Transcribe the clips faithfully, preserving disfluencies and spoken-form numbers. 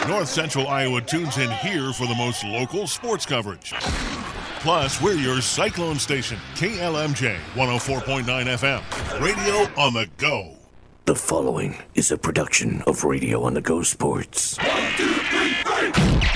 North Central Iowa tunes in here for the most local sports coverage. Plus, we're your Cyclone station, K L M J one oh four point nine F M. Radio on the go. The following is a production of Radio on the Go Sports. One, two, three, three.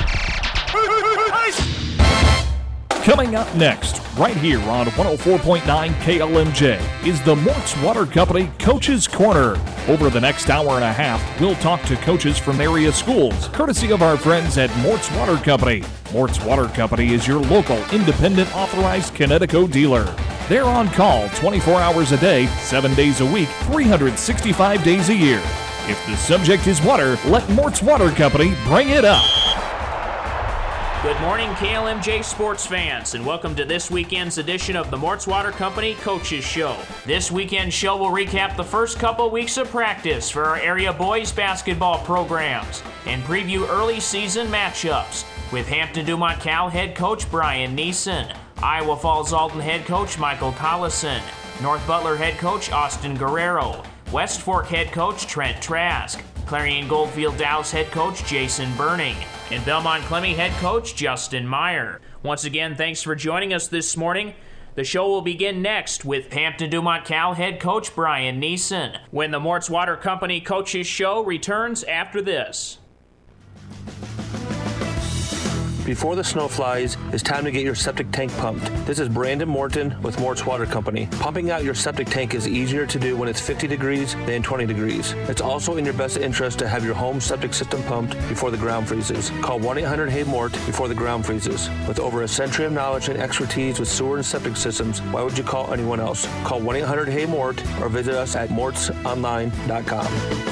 Coming up next, right here on one oh four point nine K L M J, is the Mort's Water Company Coach's Corner. Over the next hour and a half, we'll talk to coaches from area schools, courtesy of our friends at Mort's Water Company. Mort's Water Company is your local, independent, authorized Connecticut dealer. They're on call twenty-four hours a day, seven days a week, three hundred sixty-five days a year. If the subject is water, let Mort's Water Company bring it up. Good morning, K L M J sports fans, and welcome to this weekend's edition of the Mort's Water Company Coaches Show. This weekend's show will recap the first couple weeks of practice for our area boys basketball programs and preview early season matchups with Hampton-Dumont Cal head coach Brian Neeson, Iowa Falls Alton head coach Michael Collison, North Butler head coach Austin Guerrero, West Fork head coach Trent Trask, Clarion Goldfield Dow's head coach Jason Burning, and Belmont Clemmy head coach Justin Meyer. Once again, thanks for joining us this morning. The show will begin next with Hampton-Dumont Cal head coach Brian Neeson, when the Mort's Water Company Coaches Show returns after this. Before the snow flies, it's time to get your septic tank pumped. This is Brandon Morton with Mort's Water Company. Pumping out your septic tank is easier to do when it's fifty degrees than twenty degrees. It's also in your best interest to have your home septic system pumped before the ground freezes. Call one eight hundred hey mort before the ground freezes. With over a century of knowledge and expertise with sewer and septic systems, why would you call anyone else? Call one eight hundred hey mort or visit us at morts online dot com.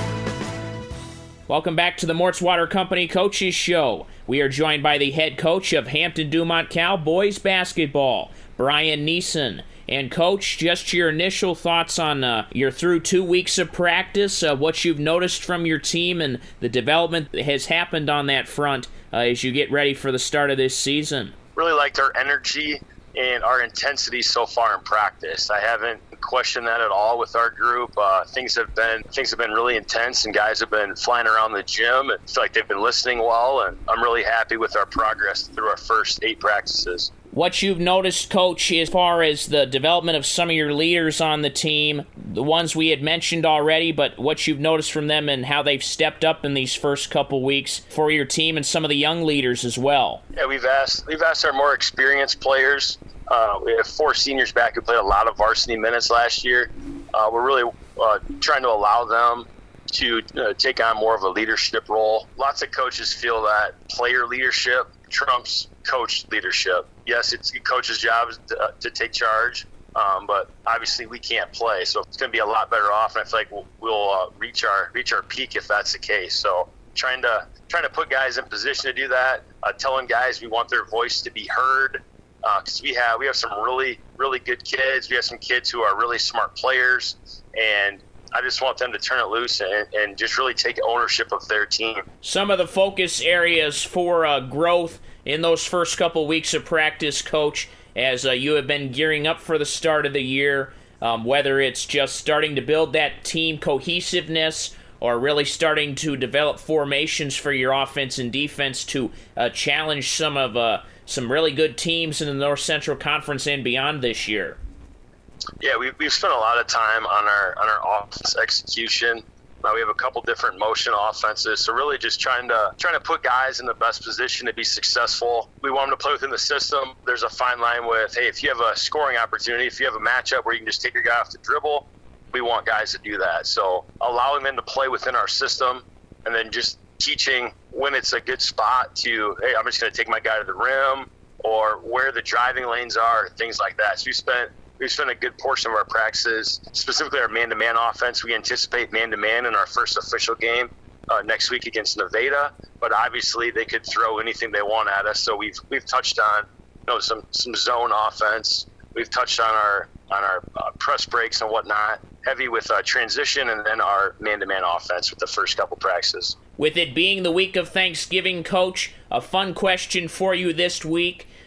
Welcome back to the Mort's Water Company Coaches Show. We are joined by the head coach of Hampton-Dumont Cal boys basketball, Brian Neeson. And Coach, just your initial thoughts on uh, you're through two weeks of practice, uh, what you've noticed from your team and the development that has happened on that front uh, as you get ready for the start of this season. Really liked our energy and our intensity so far in practice. I haven't questioned that at all with our group. Uh, things have been things have been really intense, and guys have been flying around the gym. I feel like they've been listening well, and I'm really happy with our progress through our first eight practices. What you've noticed, Coach, as far as the development of some of your leaders on the team, the ones we had mentioned already, but what you've noticed from them and how they've stepped up in these first couple weeks for your team and some of the young leaders as well. Yeah, we've asked we've asked our more experienced players. Uh, we have four seniors back who played a lot of varsity minutes last year. Uh, we're really uh, trying to allow them to uh, take on more of a leadership role. Lots of coaches feel that player leadership trumps coach leadership. Yes, it's the coach's job to, uh, to take charge, um, but obviously we can't play, so it's going to be a lot better off, and I feel like we'll, we'll uh, reach our reach our peak if that's the case. So trying to trying to put guys in position to do that, uh, telling guys we want their voice to be heard, because uh, we have we have some really really good kids. We have some kids who are really smart players, and I just want them to turn it loose and, and just really take ownership of their team. Some of the focus areas for uh, growth in those first couple weeks of practice, Coach, as uh, you have been gearing up for the start of the year, um, whether it's just starting to build that team cohesiveness or really starting to develop formations for your offense and defense to uh, challenge some of uh, some really good teams in the North Central Conference and beyond this year. Yeah, we, we've spent a lot of time on our on our offense execution. Uh, we have a couple different motion offenses, so really just trying to trying to put guys in the best position to be successful. We want them to play within the system. There's a fine line with, hey, if you have a scoring opportunity, if you have a matchup where you can just take your guy off the dribble, we want guys to do that. So allowing them to play within our system, and then just teaching when it's a good spot to, hey, I'm just going to take my guy to the rim, or where the driving lanes are, things like that. So we spent We've spent a good portion of our practices, specifically our man-to-man offense. We anticipate man-to-man in our first official game uh, next week against Nevada, but obviously they could throw anything they want at us. So we've we've touched on, you know, some some zone offense. We've touched on our on our uh, press breaks and whatnot, heavy with uh, transition, and then our man-to-man offense with the first couple practices. With it being the week of Thanksgiving, Coach, a fun question for you this week.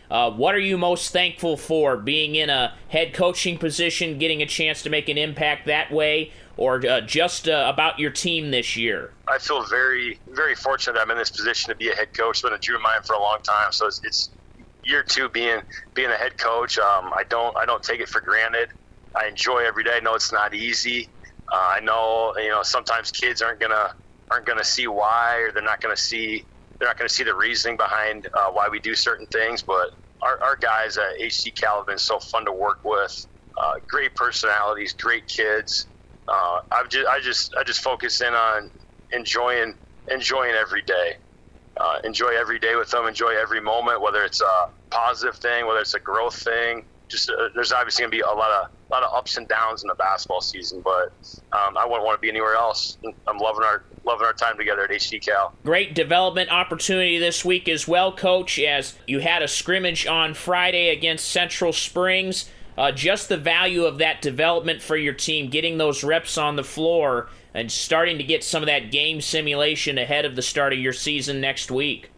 Uh, what are you most thankful for, being in a head coaching position, getting a chance to make an impact that way, or uh, just uh, about your team this year? I feel very, very fortunate that I'm in this position to be a head coach. It's been a dream of mine for a long time. So it's, it's year two being being a head coach. Um, I don't I don't take it for granted. I enjoy every day. I know it's not easy. Uh, I know you know sometimes kids aren't gonna aren't gonna see why, or they're not gonna see they're not gonna see the reasoning behind uh, why we do certain things. But our, our guys at H C Cal have been so fun to work with. Uh, great personalities, great kids. Uh, I've just I just I just focus in on enjoying enjoying every day. Uh, enjoy every day with them. Enjoy every moment, whether it's a positive thing, whether it's a growth thing. Just uh, there's obviously going to be a lot of a lot of ups and downs in the basketball season, but um, I wouldn't want to be anywhere else. I'm loving our loving our time together at H C Cal. Great development opportunity this week as well, Coach, as you had a scrimmage on Friday against Central Springs. Uh, just the value of that development for your team, getting those reps on the floor and starting to get some of that game simulation ahead of the start of your season next week.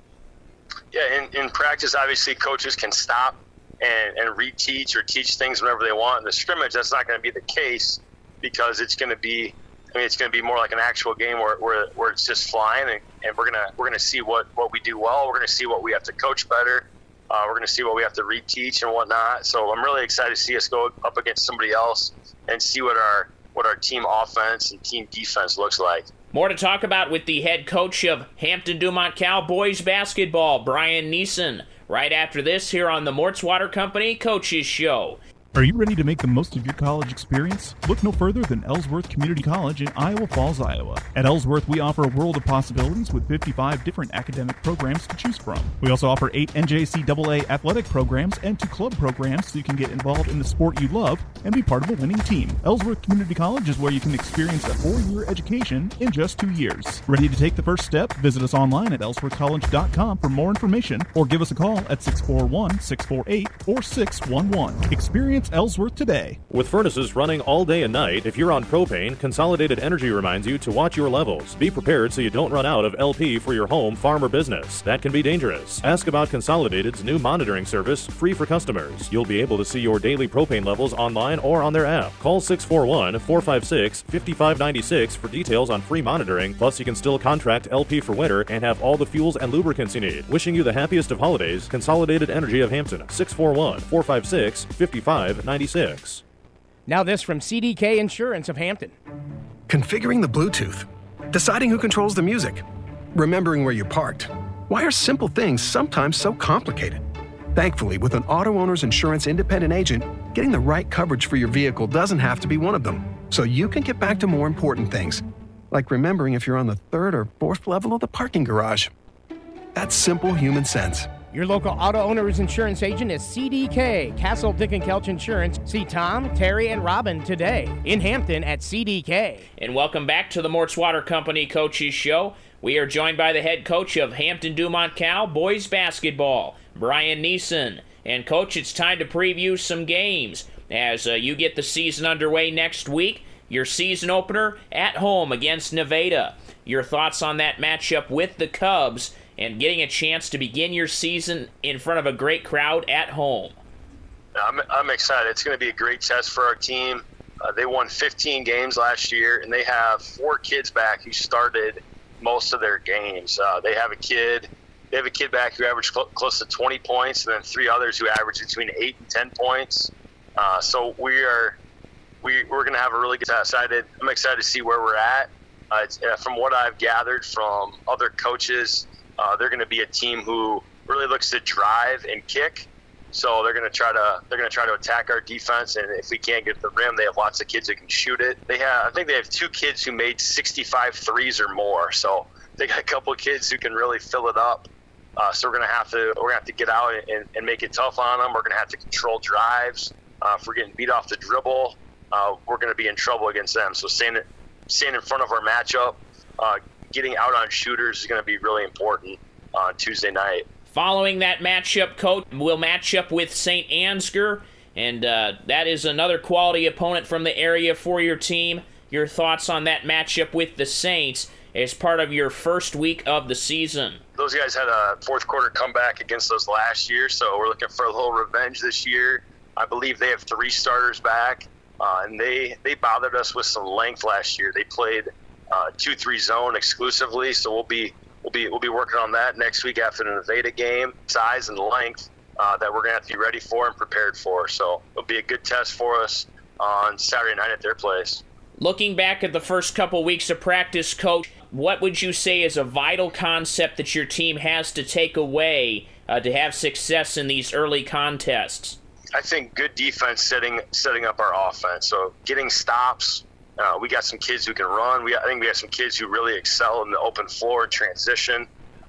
Yeah, in, in practice, obviously, coaches can stop and, and reteach or teach things whenever they want. In the scrimmage, that's not going to be the case because it's going to be, I mean, it's going to be more like an actual game where where, where it's just flying, and, and we're gonna we're gonna see what, what we do well. We're gonna see what we have to coach better. Uh, we're gonna see what we have to reteach and whatnot. So I'm really excited to see us go up against somebody else and see what our what our team offense and team defense looks like. More to talk about with the head coach of Hampton-Dumont Cal boys basketball, Brian Neeson, right after this here on the Mort's Water Company Coaches Show. Are you ready to make the most of your college experience? Look no further than Ellsworth Community College in Iowa Falls, Iowa. At Ellsworth, we offer a world of possibilities with fifty-five different academic programs to choose from. We also offer eight N J C A A athletic programs and two club programs so you can get involved in the sport you love and be part of a winning team. Ellsworth Community College is where you can experience a four-year education in just two years. Ready to take the first step? Visit us online at ellsworth college dot com for more information or give us a call at six four one, six four eight, four six one one. Experience Ellsworth today. With furnaces running all day and night, if you're on propane, Consolidated Energy reminds you to watch your levels. Be prepared so you don't run out of L P for your home, farm, or business. That can be dangerous. Ask about Consolidated's new monitoring service, free for customers. You'll be able to see your daily propane levels online or on their app. Call six four one, four five six, five five nine six for details on free monitoring. Plus, you can still contract L P for winter and have all the fuels and lubricants you need. Wishing you the happiest of holidays, Consolidated Energy of Hampton, six four one, four five six, five five nine six. Now this from C D K Insurance of Hampton. Configuring the Bluetooth, deciding who controls the music, remembering where you parked. Why are simple things sometimes so complicated? Thankfully, with an auto owner's insurance independent agent, getting the right coverage for your vehicle doesn't have to be one of them. So you can get back to more important things, like remembering if you're on the third or fourth level of the parking garage. That's simple human sense. Your local auto owner's insurance agent is C D K, Castle Dick and Kelch Insurance. See Tom, Terry, and Robin today in Hampton at C D K. And welcome back to the Mort's Water Company Coaches Show. We are joined by the head coach of Hampton-Dumont Cal boys basketball, Brian Neeson. And Coach, it's time to preview some games as uh, you get the season underway next week. Your season opener at home against Nevada. Your thoughts on that matchup with the Cubs and getting a chance to begin your season in front of a great crowd at home? I'm, I'm excited. It's going to be a great test for our team. Uh, they won fifteen games last year, and they have four kids back who started most of their games. Uh, they have a kid They have a kid back who averaged cl- close to twenty points, and then three others who average between eight and ten points. Uh, so we are we we're going to have a really good excited. I'm excited to see where we're at. Uh, it's, uh, from what I've gathered from other coaches, uh, they're going to be a team who really looks to drive and kick. So they're going to try to they're going to try to attack our defense, and if we can't get to the rim, they have lots of kids who can shoot it. They have I think they have two kids who made sixty-five threes or more. So they got a couple of kids who can really fill it up. Uh, so we're going to have to we're going to have to get out and, and make it tough on them. We're going to have to control drives. Uh, if we're getting beat off the dribble, uh, we're going to be in trouble against them. So staying staying in front of our matchup, uh, getting out on shooters is going to be really important on Tuesday night. Following that matchup, Coach, we'll match up with Saint Ansgar, and uh, that is another quality opponent from the area for your team. Your thoughts on that matchup with the Saints, as part of your first week of the season. Those guys had a fourth quarter comeback against us last year, so we're looking for a little revenge this year. I believe they have three starters back, uh, and they, they bothered us with some length last year. They played uh, two three zone exclusively, so we'll be we'll be we'll be working on that next week after the Nevada game. Size and length uh, that we're gonna have to be ready for and prepared for. So it'll be a good test for us on Saturday night at their place. Looking back at the first couple weeks of practice, Coach, what would you say is a vital concept that your team has to take away uh, to have success in these early contests? I think good defense setting setting up our offense. So getting stops. Uh, we got some kids who can run. We I think we have some kids who really excel in the open floor and transition.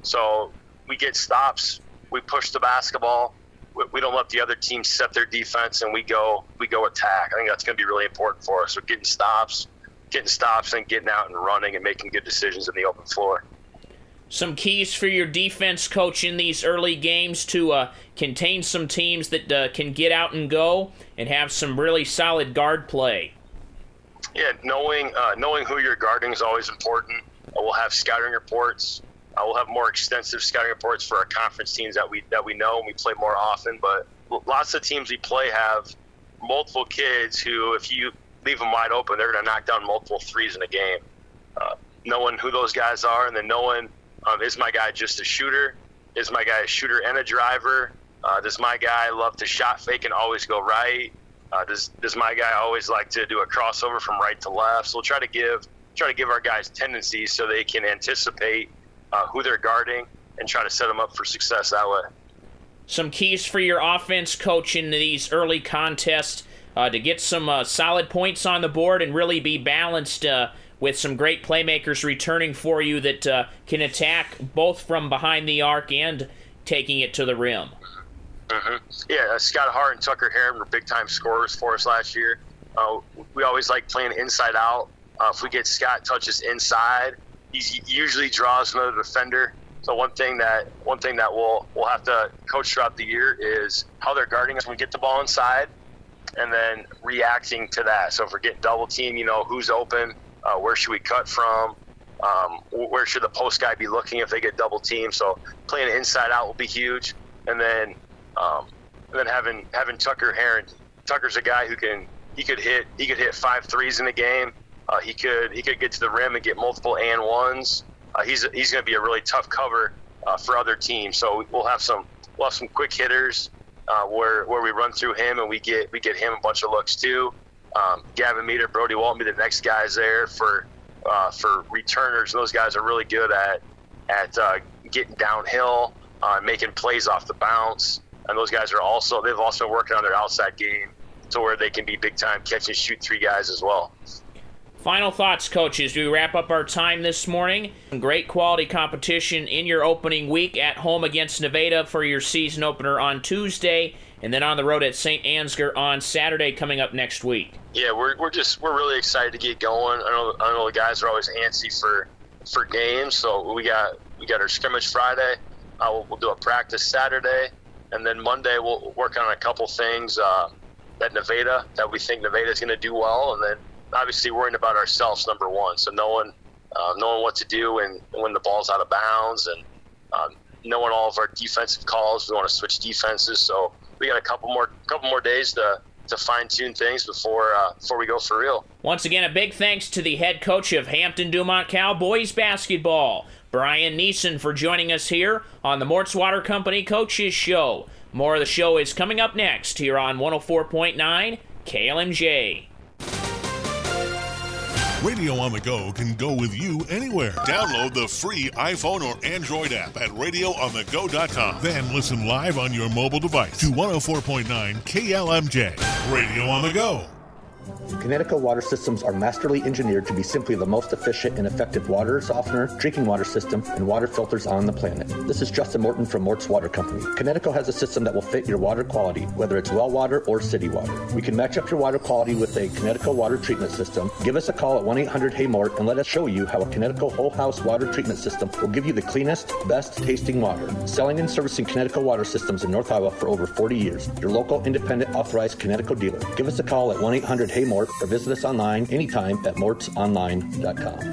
So we get stops. We push the basketball. We, we don't let the other team set their defense, and we go we go attack. I think that's going to be really important for us. So getting stops, getting stops, and getting out and running and making good decisions in the open floor. Some keys for your defense, Coach, in these early games to uh, contain some teams that uh, can get out and go and have some really solid guard play. Yeah, knowing uh, knowing who you're guarding is always important. Uh, we'll have scouting reports. Uh, we'll have more extensive scouting reports for our conference teams that we that we know and we play more often. But lots of teams we play have multiple kids who, if you leave them wide open, they're going to knock down multiple threes in a game. Uh, knowing who those guys are, and then knowing um, is my guy just a shooter? Is my guy a shooter and a driver? Uh, does my guy love to shot fake and always go right? Uh, does does my guy always like to do a crossover from right to left? So we'll try to give try to give our guys tendencies so they can anticipate uh, who they're guarding and try to set them up for success that way. Some keys for your offense, Coach, in these early contests uh, to get some uh, solid points on the board and really be balanced uh, with some great playmakers returning for you that uh, can attack both from behind the arc and taking it to the rim. Mm-hmm. Yeah, uh, Scott Hart and Tucker Heron were big-time scorers for us last year. Uh, we always like playing inside out. Uh, if we get Scott touches inside, he usually draws another defender. So one thing that one thing that we'll we'll have to coach throughout the year is how they're guarding us when we get the ball inside, and then reacting to that. So if we're getting double team, you know who's open, uh, where should we cut from, um, where should the post guy be looking if they get double team. So playing inside out will be huge, and then. Um, and then having having Tucker Heron, Tucker's a guy who can he could hit he could hit five threes in a game. Uh, he could he could get to the rim and get multiple and ones. Uh, he's he's going to be a really tough cover uh, for other teams. So we'll have some we'll have some quick hitters uh, where where we run through him and we get we get him a bunch of looks too. Um, Gavin Meter, Brody Walton be the next guys there for uh, for returners. And those guys are really good at at uh, getting downhill, uh, making plays off the bounce. And those guys are also, they've also been working on their outside game to where they can be big time catch and shoot three guys as well. Final thoughts, coaches. We wrap up our time this morning. Great quality competition in your opening week at home against Nevada for your season opener on Tuesday, and then on the road at Saint Ansgar on Saturday coming up next week. Yeah, we're we're just we're really excited to get going. I know I know the guys are always antsy for for games, so we got we got our scrimmage Friday. Uh, we'll, we'll do a practice Saturday. And then Monday we'll work on a couple things uh, at Nevada that we think Nevada is going to do well, and then obviously worrying about ourselves number one. So knowing uh, knowing what to do and when the ball's out of bounds, and um, knowing all of our defensive calls. We want to switch defenses, so we got a couple more couple more days to to fine tune things before uh, before we go for real. Once again, a big thanks to the head coach of Hampton-Dumont Cowboys basketball, Brian Neeson, for joining us here on the Mort's Water Company Coaches Show. More of the show is coming up next here on one oh four point nine K L M J. Radio on the Go can go with you anywhere. Download the free iPhone or Android app at radio on the go dot com. Then listen live on your mobile device to one oh four point nine K L M J. Radio on the Go. Kinetico water systems are masterly engineered to be simply the most efficient and effective water softener, drinking water system, and water filters on the planet. This is Justin Morton from Mort's Water Company. Kinetico has a system that will fit your water quality, whether it's well water or city water. We can match up your water quality with a Kinetico water treatment system. Give us a call at one eight hundred hey mort and let us show you how a Kinetico whole house water treatment system will give you the cleanest, best tasting water. Selling and servicing Kinetico water systems in North Iowa for over forty years. Your local independent authorized Kinetico dealer. Give us a call at one eight hundred hey mort or visit us online anytime at morts online dot com.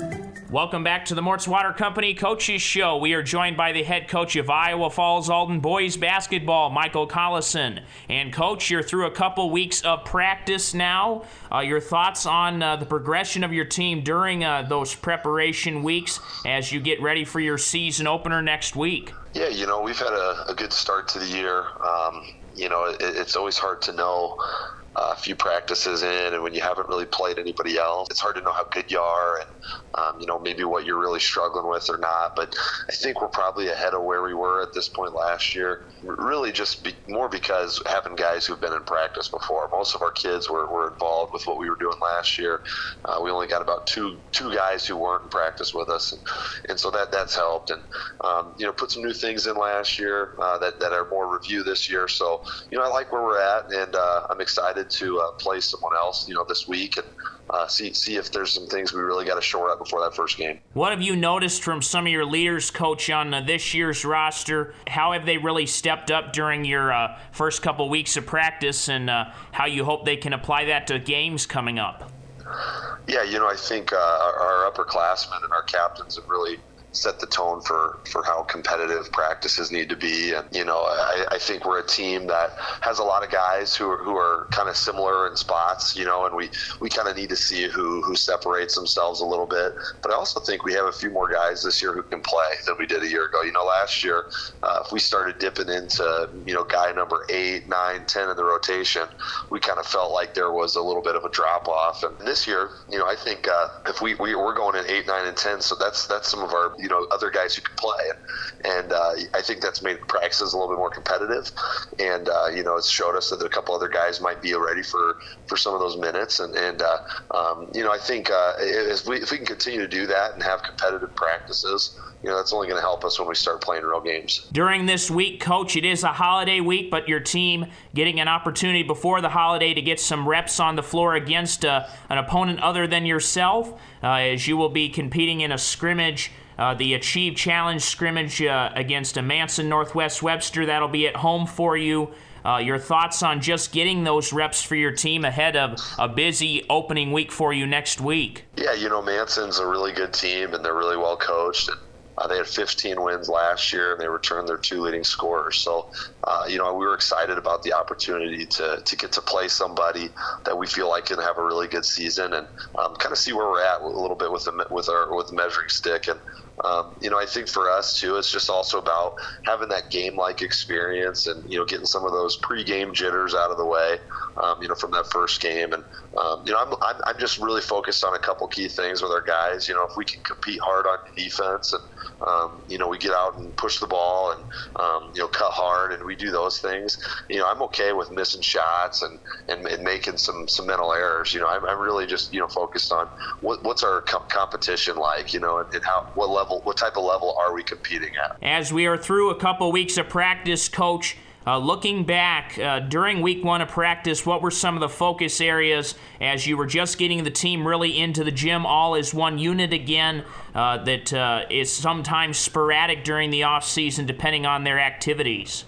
Welcome back to the Mortz Water Company Coaches Show. We are joined by the head coach of Iowa Falls Alden boys basketball, Michael Collison. And Coach, you're through a couple weeks of practice now. Uh, your thoughts on uh, the progression of your team during uh, those preparation weeks as you get ready for your season opener next week? Yeah, you know, we've had a, a good start to the year. Um, you know, it, it's always hard to know a few practices in, and when you haven't really played anybody else, it's hard to know how good you are and, um, you know, maybe what you're really struggling with or not. But I think we're probably ahead of where we were at this point last year, really just be, more because having guys who've been in practice before. Most of our kids were, were involved with what we were doing last year. Uh, we only got about two two guys who weren't in practice with us, and, and so that that's helped. And, um, you know, put some new things in last year uh, that, that are more review this year. So, you know, I like where we're at, and uh, I'm excited to uh, play someone else, you know, this week and uh, see see if there's some things we really got to shore up before that first game. What have you noticed from some of your leaders, Coach, on uh, this year's roster? How have they really stepped up during your uh, first couple weeks of practice, and uh, how you hope they can apply that to games coming up? Yeah, you know, I think uh, our, our upperclassmen and our captains have really set the tone for, for how competitive practices need to be. And, you know, I, I think we're a team that has a lot of guys who are, who are kind of similar in spots, you know, and we, we kind of need to see who, who separates themselves a little bit. But I also think we have a few more guys this year who can play than we did a year ago. You know, last year, uh, if we started dipping into, you know, guy number eight, nine, ten in the rotation, we kind of felt like there was a little bit of a drop off. And this year, you know, I think uh, if we, we, we're going in eight, nine, and ten, so that's, that's some of our, you know, other guys who can play. And, and uh, I think that's made practices a little bit more competitive. And, uh, you know, it's showed us that a couple other guys might be ready for, for some of those minutes. And, and uh, um, you know, I think uh, if, we, if we can continue to do that and have competitive practices, you know, that's only going to help us when we start playing real games. During this week, Coach, it is a holiday week, but your team getting an opportunity before the holiday to get some reps on the floor against uh, an opponent other than yourself, uh, as you will be competing in a scrimmage, uh, the Achieve Challenge scrimmage uh, against a Manson Northwest Webster. That'll be at home for you. Uh, your thoughts on just getting those reps for your team ahead of a busy opening week for you next week? Yeah, you know, Manson's a really good team, and they're really well coached. And Uh, they had fifteen wins last year, and they returned their two leading scorers. So, uh, you know, we were excited about the opportunity to, to get to play somebody that we feel like can have a really good season, and um, kind of see where we're at a little bit with the with our with the measuring stick. And um, you know, I think for us too, it's just also about having that game-like experience, and you know, getting some of those pre-game jitters out of the way. Um, you know, from that first game, and um, you know, I'm, I'm I'm just really focused on a couple key things with our guys. You know, if we can compete hard on defense, and um, you know, we get out and push the ball, and um, you know, cut hard, and we do those things. You know, I'm okay with missing shots and and, and making some, some mental errors. You know, I'm, I'm really just you know focused on what, what's our com- competition like. You know, and, and how what level, what type of level are we competing at? As we are through a couple weeks of practice, Coach. Uh, looking back, uh, during week one of practice, what were some of the focus areas as you were just getting the team really into the gym all as one unit again, uh, that uh, is sometimes sporadic during the off season depending on their activities?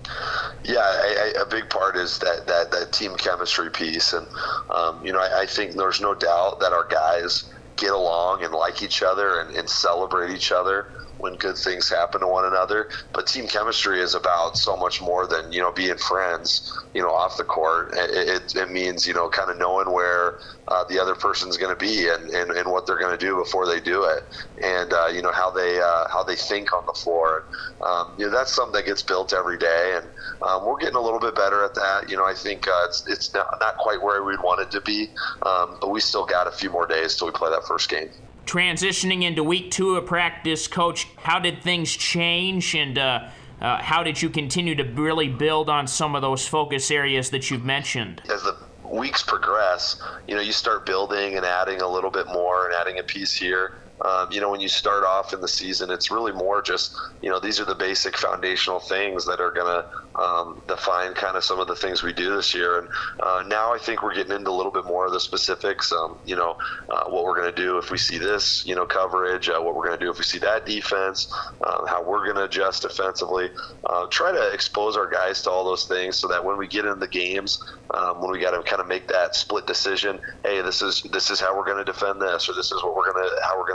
Yeah, I, I, a big part is that, that, that team chemistry piece. And, um, you know, I, I think there's no doubt that our guys get along and like each other and, and celebrate each other when good things happen to one another. But team chemistry is about so much more than, you know, being friends, you know, off the court. It, it, it means, you know, kind of knowing where uh, the other person's going to be and, and, and what they're going to do before they do it. And, uh, you know, how they uh, how they think on the floor. Um, you know, that's something that gets built every day. And um, we're getting a little bit better at that. You know, I think uh, it's, it's not, not quite where we'd want it to be, um, but we still got a few more days till we play that first game. Transitioning into week two of practice, Coach, how did things change, and uh, uh, how did you continue to really build on some of those focus areas that you've mentioned? As the weeks progress, you know, you start building and adding a little bit more and adding a piece here. Um, you know, when you start off in the season, it's really more just, you know, these are the basic foundational things that are going to um, define kind of some of the things we do this year. And uh, now I think we're getting into a little bit more of the specifics, um, you know, uh, what we're going to do if we see this, you know, coverage, uh, what we're going to do if we see that defense, uh, how we're going to adjust defensively, uh, try to expose our guys to all those things so that when we get in the games, um, when we got to kind of make that split decision, hey, this is, this is how we're going to defend this, or this is what we're going to, how we're going to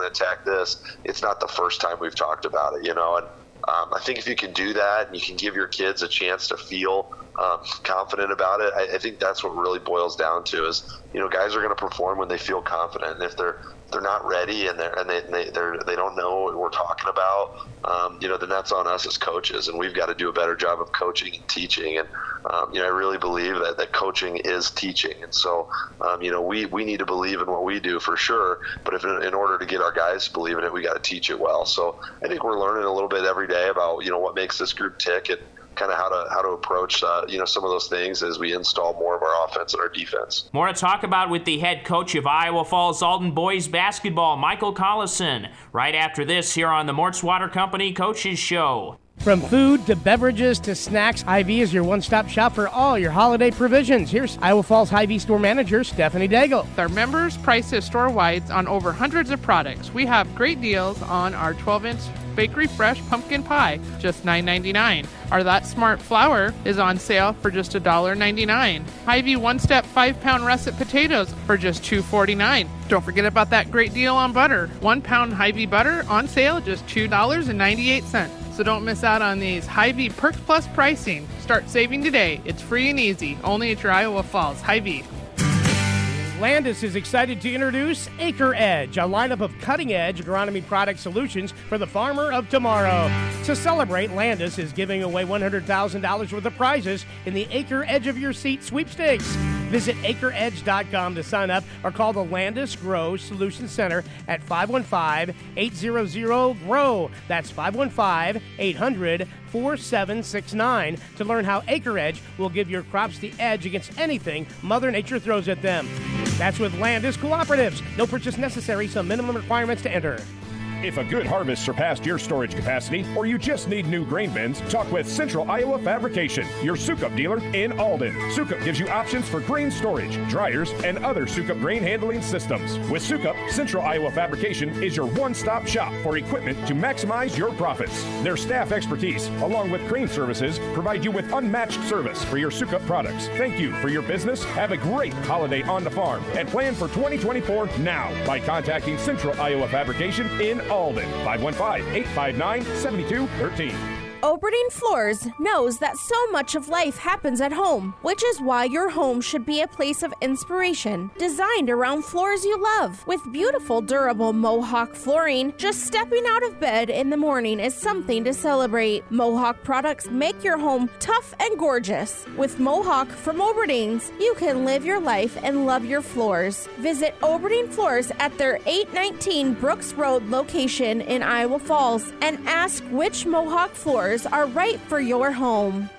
to attack this. It's not the first time we've talked about it, you know. And um, I think if you can do that and you can give your kids a chance to feel um, confident about it, I, I think that's what really boils down to is, you know, guys are going to perform when they feel confident. And if they're they're not ready and they're and they they they're, they don't know what we're talking about, um, you know, then that's on us as coaches, and we've got to do a better job of coaching and teaching. And um, you know, I really believe that, that coaching is teaching, and so um, you know, we we need to believe in what we do for sure. But if in, in order to get our guys to believe in it, we got to teach it well. So I think we're learning a little bit every day about, you know, what makes this group tick and kind of how to how to approach uh, you know, some of those things as we install more of our offense and our defense. More to talk about with the head coach of Iowa Falls Alden boys basketball, Michael Collison, right after this here on the Mort's Water Company Coaches Show. From food to beverages to snacks, Hy-Vee is your one-stop shop for all your holiday provisions. Here's Iowa Falls Hy-Vee store manager Stephanie Daigle. With our members' prices store-wide on over hundreds of products, we have great deals on our twelve-inch Bakery Fresh pumpkin pie, just nine ninety-nine. Our That Smart flour is on sale for just one dollar ninety-nine. Hy-Vee one-step five-pound russet potatoes for just two forty-nine. Don't forget about that great deal on butter. One pound Hy-Vee butter on sale, just two dollars and ninety-eight cents. So don't miss out on these Hy-Vee Perks Plus pricing. Start saving today. It's free and easy. Only at your Iowa Falls Hy-Vee. Landis is excited to introduce Acre Edge, a lineup of cutting-edge agronomy product solutions for the farmer of tomorrow. To celebrate, Landis is giving away one hundred thousand dollars worth of prizes in the Acre Edge of Your Seat sweepstakes. Visit acre edge dot com to sign up or call the Landis Grow Solution Center at five one five, eight hundred, G R O W. That's five one five, eight hundred, four seven six nine to learn how Acre Edge will give your crops the edge against anything Mother Nature throws at them. That's with Landis Cooperatives. No purchase necessary, some minimum requirements to enter. If a good harvest surpassed your storage capacity, or you just need new grain bins, talk with Central Iowa Fabrication, your Sukup dealer in Alden. Sukup gives you options for grain storage, dryers, and other Sukup grain handling systems. With Sukup, Central Iowa Fabrication is your one-stop shop for equipment to maximize your profits. Their staff expertise, along with crane services, provide you with unmatched service for your Sukup products. Thank you for your business. Have a great holiday on the farm, and plan for twenty twenty-four now by contacting Central Iowa Fabrication in Alden, five one five, eight five nine, seven two one three. Oberdeen Floors knows that so much of life happens at home, which is why your home should be a place of inspiration, designed around floors you love. With beautiful, durable Mohawk flooring, just stepping out of bed in the morning is something to celebrate. Mohawk products make your home tough and gorgeous. With Mohawk from Oberdeens, you can live your life and love your floors. Visit Oberdeen Floors at their eight nineteen Brooks Road location in Iowa Falls and ask which Mohawk floors are right for your home.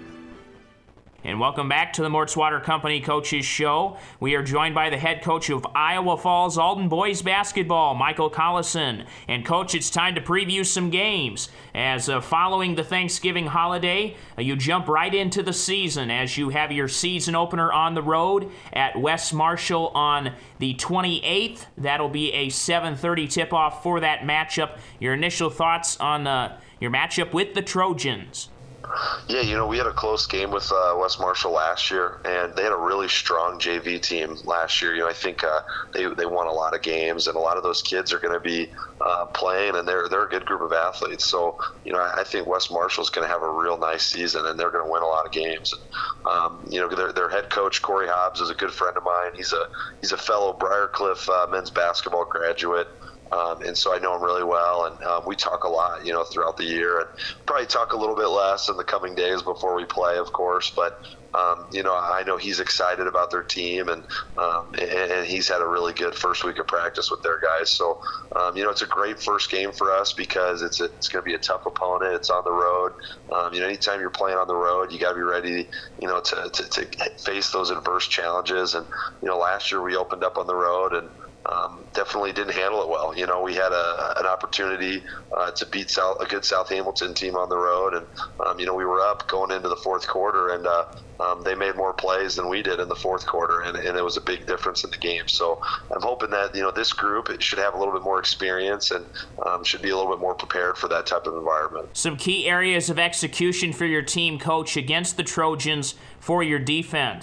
And welcome back to the Mort's Water Company Coaches Show. We are joined by the head coach of Iowa Falls Alden boys basketball, Michael Collison. And coach, it's time to preview some games. As uh, following the Thanksgiving holiday, uh, you jump right into the season as you have your season opener on the road at West Marshall on the twenty-eighth. That'll be a seven thirty tip-off for that matchup. Your initial thoughts on uh, your matchup with the Trojans? Yeah, you know, we had a close game with uh, West Marshall last year, and they had a really strong J V team last year. You know, I think uh, they they won a lot of games, and a lot of those kids are going to be uh, playing, and they're they're a good group of athletes. So, you know, I, I think West Marshall's going to have a real nice season, and they're going to win a lot of games. And, um, you know, their their head coach Corey Hobbs is a good friend of mine. He's a he's a fellow Briarcliff uh, men's basketball graduate. Um, and so I know him really well, and um, we talk a lot, you know, throughout the year, and probably talk a little bit less in the coming days before we play, of course. But um, you know, I know he's excited about their team, and, um, and and he's had a really good first week of practice with their guys. So um, you know, it's a great first game for us because it's a, it's going to be a tough opponent. It's on the road. Um, you know, anytime you're playing on the road, you got to be ready, you know, to, to to face those adverse challenges. And you know, last year we opened up on the road and. Um, definitely didn't handle it well. You know, we had a, an opportunity uh, to beat South, a good South Hamilton team on the road, and um, you know, we were up going into the fourth quarter, and uh, um, they made more plays than we did in the fourth quarter, and, and it was a big difference in the game. So I'm hoping that, you know, this group it should have a little bit more experience and um, should be a little bit more prepared for that type of environment. Some key areas of execution for your team, coach, against the Trojans for your defense.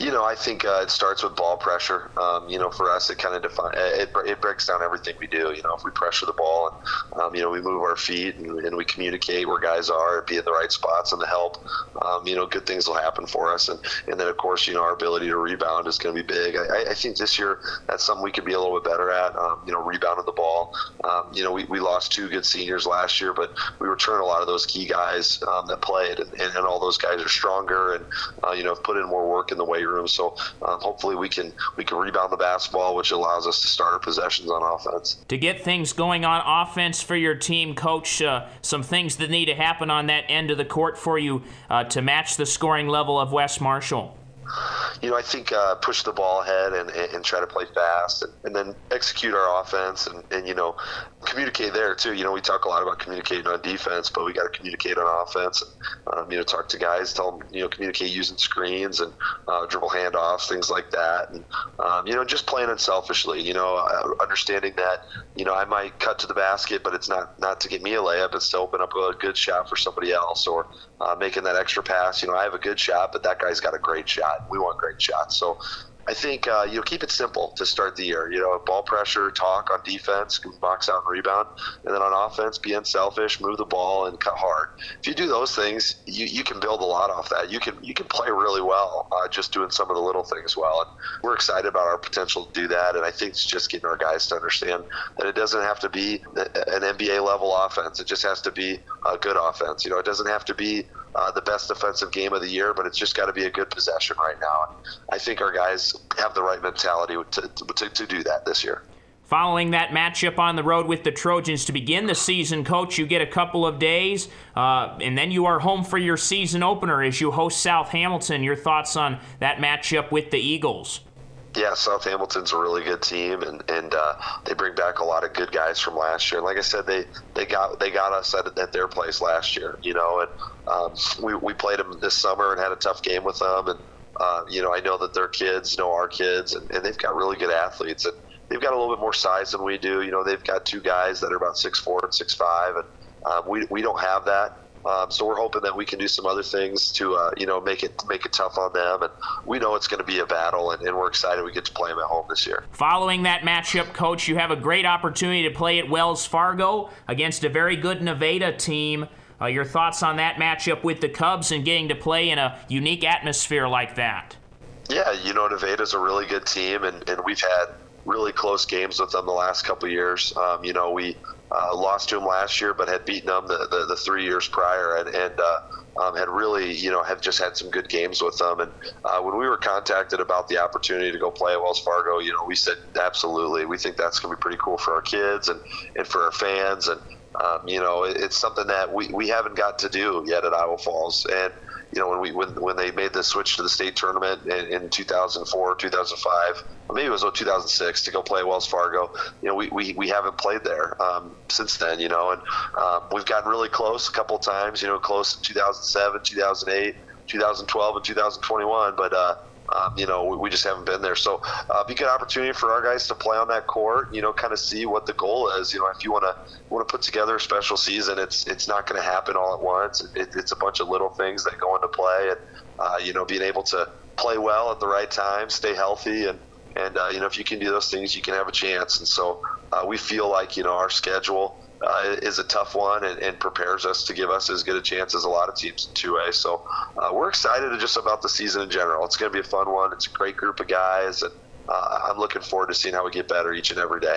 You know, I think uh, it starts with ball pressure. Um, you know, for us, it kind of defines it, it breaks down everything we do. You know, if we pressure the ball and, um, you know, we move our feet and, and we communicate where guys are, be in the right spots and the help, um, you know, good things will happen for us. And, and then, of course, you know, our ability to rebound is going to be big. I, I think this year that's something we could be a little bit better at, um, you know, rebounding the ball. Um, you know, we, we lost two good seniors last year, but we returned a lot of those key guys um, that played, and, and, and all those guys are stronger and, uh, you know, have put in more work in the weight room. So um, hopefully we can we can rebound the basketball, which allows us to start our possessions on offense. To get things going on offense for your team, Coach, uh, some things that need to happen on that end of the court for you uh, to match the scoring level of West Marshall. You know, I think uh, push the ball ahead and, and try to play fast and, and then execute our offense and, and, you know, communicate there too. You know, we talk a lot about communicating on defense, but we got to communicate on offense. Um, you know, talk to guys, tell them, you know, communicate using screens and uh, dribble handoffs, things like that. And, um, you know, just playing unselfishly, you know, uh, understanding that, you know, I might cut to the basket, but it's not, not to get me a layup. It's to open up a good shot for somebody else, or uh, making that extra pass. You know, I have a good shot, but that guy's got a great shot. We want great shots. So I think, uh, you know, keep it simple to start the year. You know, ball pressure, talk on defense, box out and rebound. And then on offense, be unselfish, move the ball, and cut hard. If you do those things, you, you can build a lot off that. You can you can play really well uh, just doing some of the little things well. And we're excited about our potential to do that. And I think it's just getting our guys to understand that it doesn't have to be an N B A level offense. It just has to be a good offense. You know, it doesn't have to be Uh, the best defensive game of the year, but it's just got to be a good possession right now. And I think our guys have the right mentality to, to, to do that this year. Following that matchup on the road with the Trojans to begin the season, Coach, you get a couple of days, uh, and then you are home for your season opener as you host South Hamilton. Your thoughts on that matchup with the Eagles? Yeah, South Hamilton's a really good team, and and uh, they bring back a lot of good guys from last year. And like I said, they they got they got us at, at their place last year, you know. And um, we we played them this summer and had a tough game with them. And uh, you know, I know that their kids know our kids, and, and they've got really good athletes. And they've got a little bit more size than we do. You know, they've got two guys that are about six four and six five, and um, we we don't have that. Um, so we're hoping that we can do some other things to, uh, you know, make it make it tough on them. And we know it's going to be a battle, and, and we're excited we get to play them at home this year. Following that matchup, Coach, you have a great opportunity to play at Wells Fargo against a very good Nevada team. Uh, your thoughts on that matchup with the Cubs and getting to play in a unique atmosphere like that? Yeah, you know, Nevada's a really good team, and, and we've had really close games with them the last couple of years. Um, you know, we uh, lost to them last year, but had beaten them the, the, the three years prior, and, and uh, um, had really, you know, have just had some good games with them. And uh, when we were contacted about the opportunity to go play at Wells Fargo, you know, we said absolutely. We think that's going to be pretty cool for our kids and, and for our fans. And, um, you know, it, it's something that we, we haven't got to do yet at Iowa Falls. And you know, when we when when they made the switch to the state tournament in, in two thousand four, two thousand five, or maybe it was two thousand six, to go play at Wells Fargo, you know, we, we, we haven't played there um, since then, you know, and um, we've gotten really close a couple of times, you know, close in two thousand seven, two thousand eight, two thousand twelve, and two thousand twenty-one, but, uh, um, you know, we, we just haven't been there. So uh, be a good opportunity for our guys to play on that court, you know, kind of see what the goal is. You know, if you want to want to put together a special season, it's it's not going to happen all at once. It, it's a bunch of little things that go into play, and uh, you know, being able to play well at the right time, stay healthy, and and uh, you know, if you can do those things, you can have a chance. And so uh, we feel like, you know, our schedule uh, is a tough one, and, and prepares us to give us as good a chance as a lot of teams in two A. So uh, we're excited just about the season in general. It's going to be a fun one. It's a great group of guys, and uh, I'm looking forward to seeing how we get better each and every day.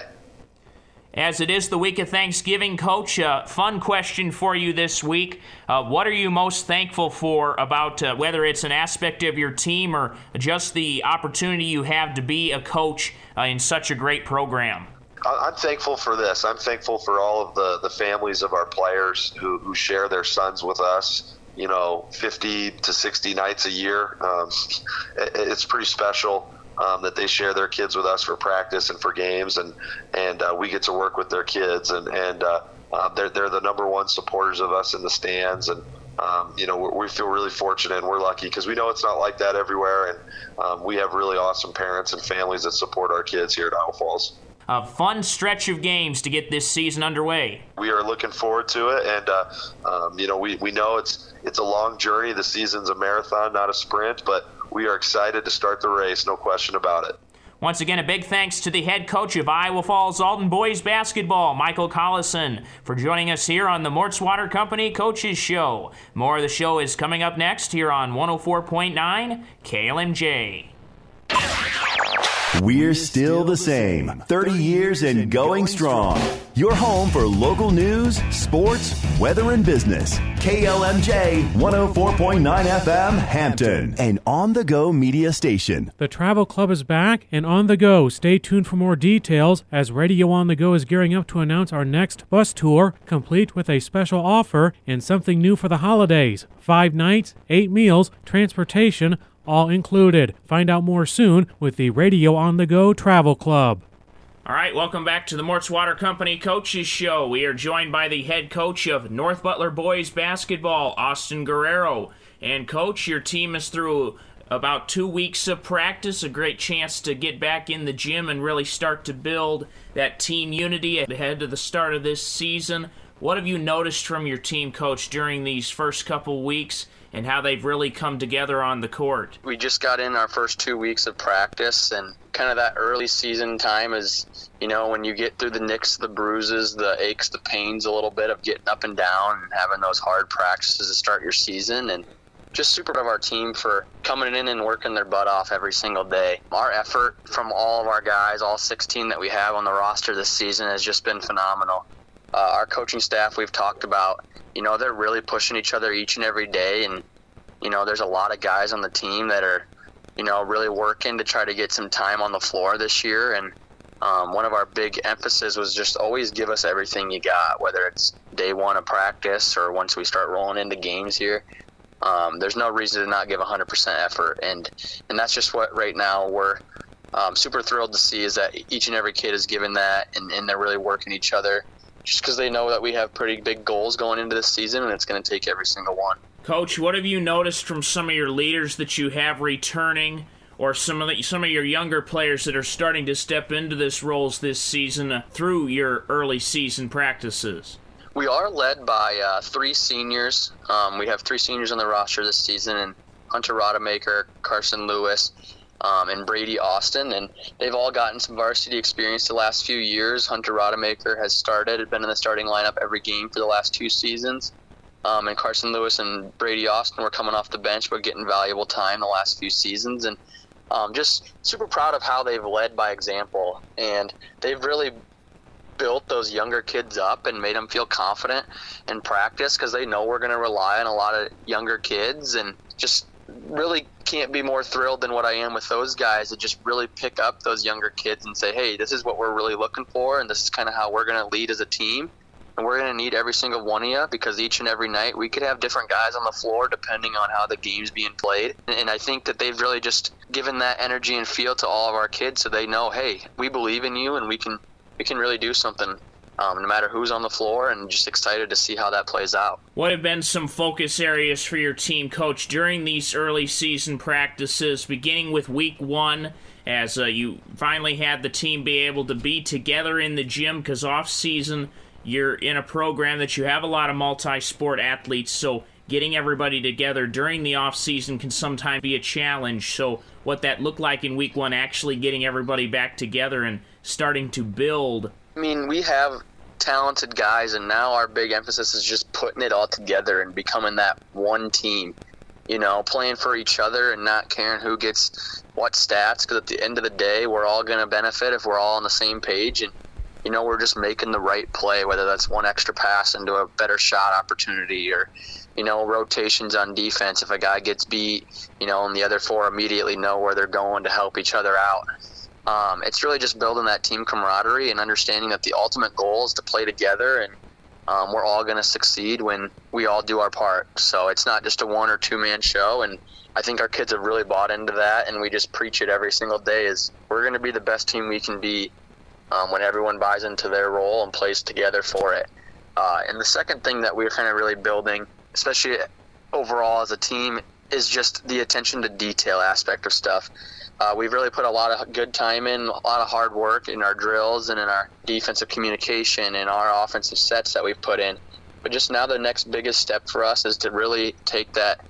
As it is the week of Thanksgiving, Coach, a fun question for you this week. Uh, what are you most thankful for about uh, whether it's an aspect of your team or just the opportunity you have to be a coach uh, in such a great program? I'm thankful for this. I'm thankful for all of the, the families of our players who, who share their sons with us, you know, fifty to sixty nights a year. Um, it, it's pretty special. Um, that they share their kids with us for practice and for games, and and uh, we get to work with their kids, and and uh, uh, they're they're the number one supporters of us in the stands, and um, you know, we feel really fortunate and we're lucky because we know it's not like that everywhere, and um, we have really awesome parents and families that support our kids here at Iowa Falls. A fun stretch of games to get this season underway. We are looking forward to it, and uh, um, you know, we, we know it's it's a long journey. The season's a marathon, not a sprint, but we are excited to start the race, no question about it. Once again, a big thanks to the head coach of Iowa Falls Alton boys basketball, Michael Collison, for joining us here on the Mort's Water Company Coaches Show. More of the show is coming up next here on one oh four point nine K L M J. We're still the same, thirty years and going strong. Your home for local news, sports, weather, and business. K L M J one oh four point nine F M, Hampton, an on-the-go media station. The Travel Club is back and on the go. Stay tuned for more details as Radio On the Go is gearing up to announce our next bus tour, complete with a special offer and something new for the holidays. Five nights, eight meals, transportation, all included. Find out more soon with the Radio On the Go Travel Club. All right, welcome back to the Mort's Water Company Coaches Show. We are joined by the head coach of North Butler boys basketball, Austin Guerrero. And coach, your team is through about two weeks of practice, a great chance to get back in the gym and really start to build that team unity ahead of the start of this season. What have you noticed from your team, coach, during these first couple weeks, and how they've really come together on the court? We just got in our first two weeks of practice, and kind of that early season time is, you know, when you get through the nicks, the bruises, the aches, the pains a little bit of getting up and down and having those hard practices to start your season. And just super proud of our team for coming in and working their butt off every single day. Our effort from all of our guys, all sixteen that we have on the roster this season, has just been phenomenal. Uh, our coaching staff, we've talked about, you know, they're really pushing each other each and every day. And, you know, there's a lot of guys on the team that are, you know, really working to try to get some time on the floor this year. And um, one of our big emphasis was just always give us everything you got, whether it's day one of practice or once we start rolling into games here. Um, there's no reason to not give one hundred percent effort. And, and that's just what right now we're um, super thrilled to see, is that each and every kid is given that, and, and they're really working each other, just because they know that we have pretty big goals going into this season, and it's going to take every single one. Coach, what have you noticed from some of your leaders that you have returning, or some of the, some of your younger players that are starting to step into this roles this season uh, through your early season practices? We are led by uh, three seniors. Um, we have three seniors on the roster this season, and Hunter Rodemaker, Carson Lewis, Um, and Brady Austin, and they've all gotten some varsity experience the last few years. Hunter Rodemaker has started, had been in the starting lineup every game for the last two seasons. Um, and Carson Lewis and Brady Austin were coming off the bench but getting valuable time the last few seasons. And um, just super proud of how they've led by example. And they've really built those younger kids up and made them feel confident in practice, because they know we're going to rely on a lot of younger kids, and just really can't be more thrilled than what I am with those guys to just really pick up those younger kids and say, hey, this is what we're really looking for, and this is kind of how we're going to lead as a team. And we're going to need every single one of you, because each and every night we could have different guys on the floor depending on how the game's being played. And I think that they've really just given that energy and feel to all of our kids, so they know, hey, we believe in you, and we can we can really do something um, no matter who's on the floor, and just excited to see how that plays out. What have been some focus areas for your team, Coach, during these early season practices, beginning with week one, as uh, you finally had the team be able to be together in the gym, because off-season you're in a program that you have a lot of multi-sport athletes, so getting everybody together during the off-season can sometimes be a challenge. So what that looked like in week one, actually getting everybody back together and starting to build. I mean, we have talented guys, and now our big emphasis is just putting it all together and becoming that one team, you know, playing for each other and not caring who gets what stats, because at the end of the day, we're all going to benefit if we're all on the same page. And, you know, we're just making the right play, whether that's one extra pass into a better shot opportunity, or, you know, rotations on defense. If a guy gets beat, you know, and the other four immediately know where they're going to help each other out. Um, it's really just building that team camaraderie and understanding that the ultimate goal is to play together, and um, we're all going to succeed when we all do our part. So it's not just a one or two man show, and I think our kids have really bought into that, and we just preach it every single day, is we're going to be the best team we can be um, when everyone buys into their role and plays together for it. Uh, and the second thing that we're kind of really building, especially overall as a team, is just the attention to detail aspect of stuff. Uh, we've really put a lot of good time in, a lot of hard work in our drills and in our defensive communication and our offensive sets that we've put in. But just now the next biggest step for us is to really take that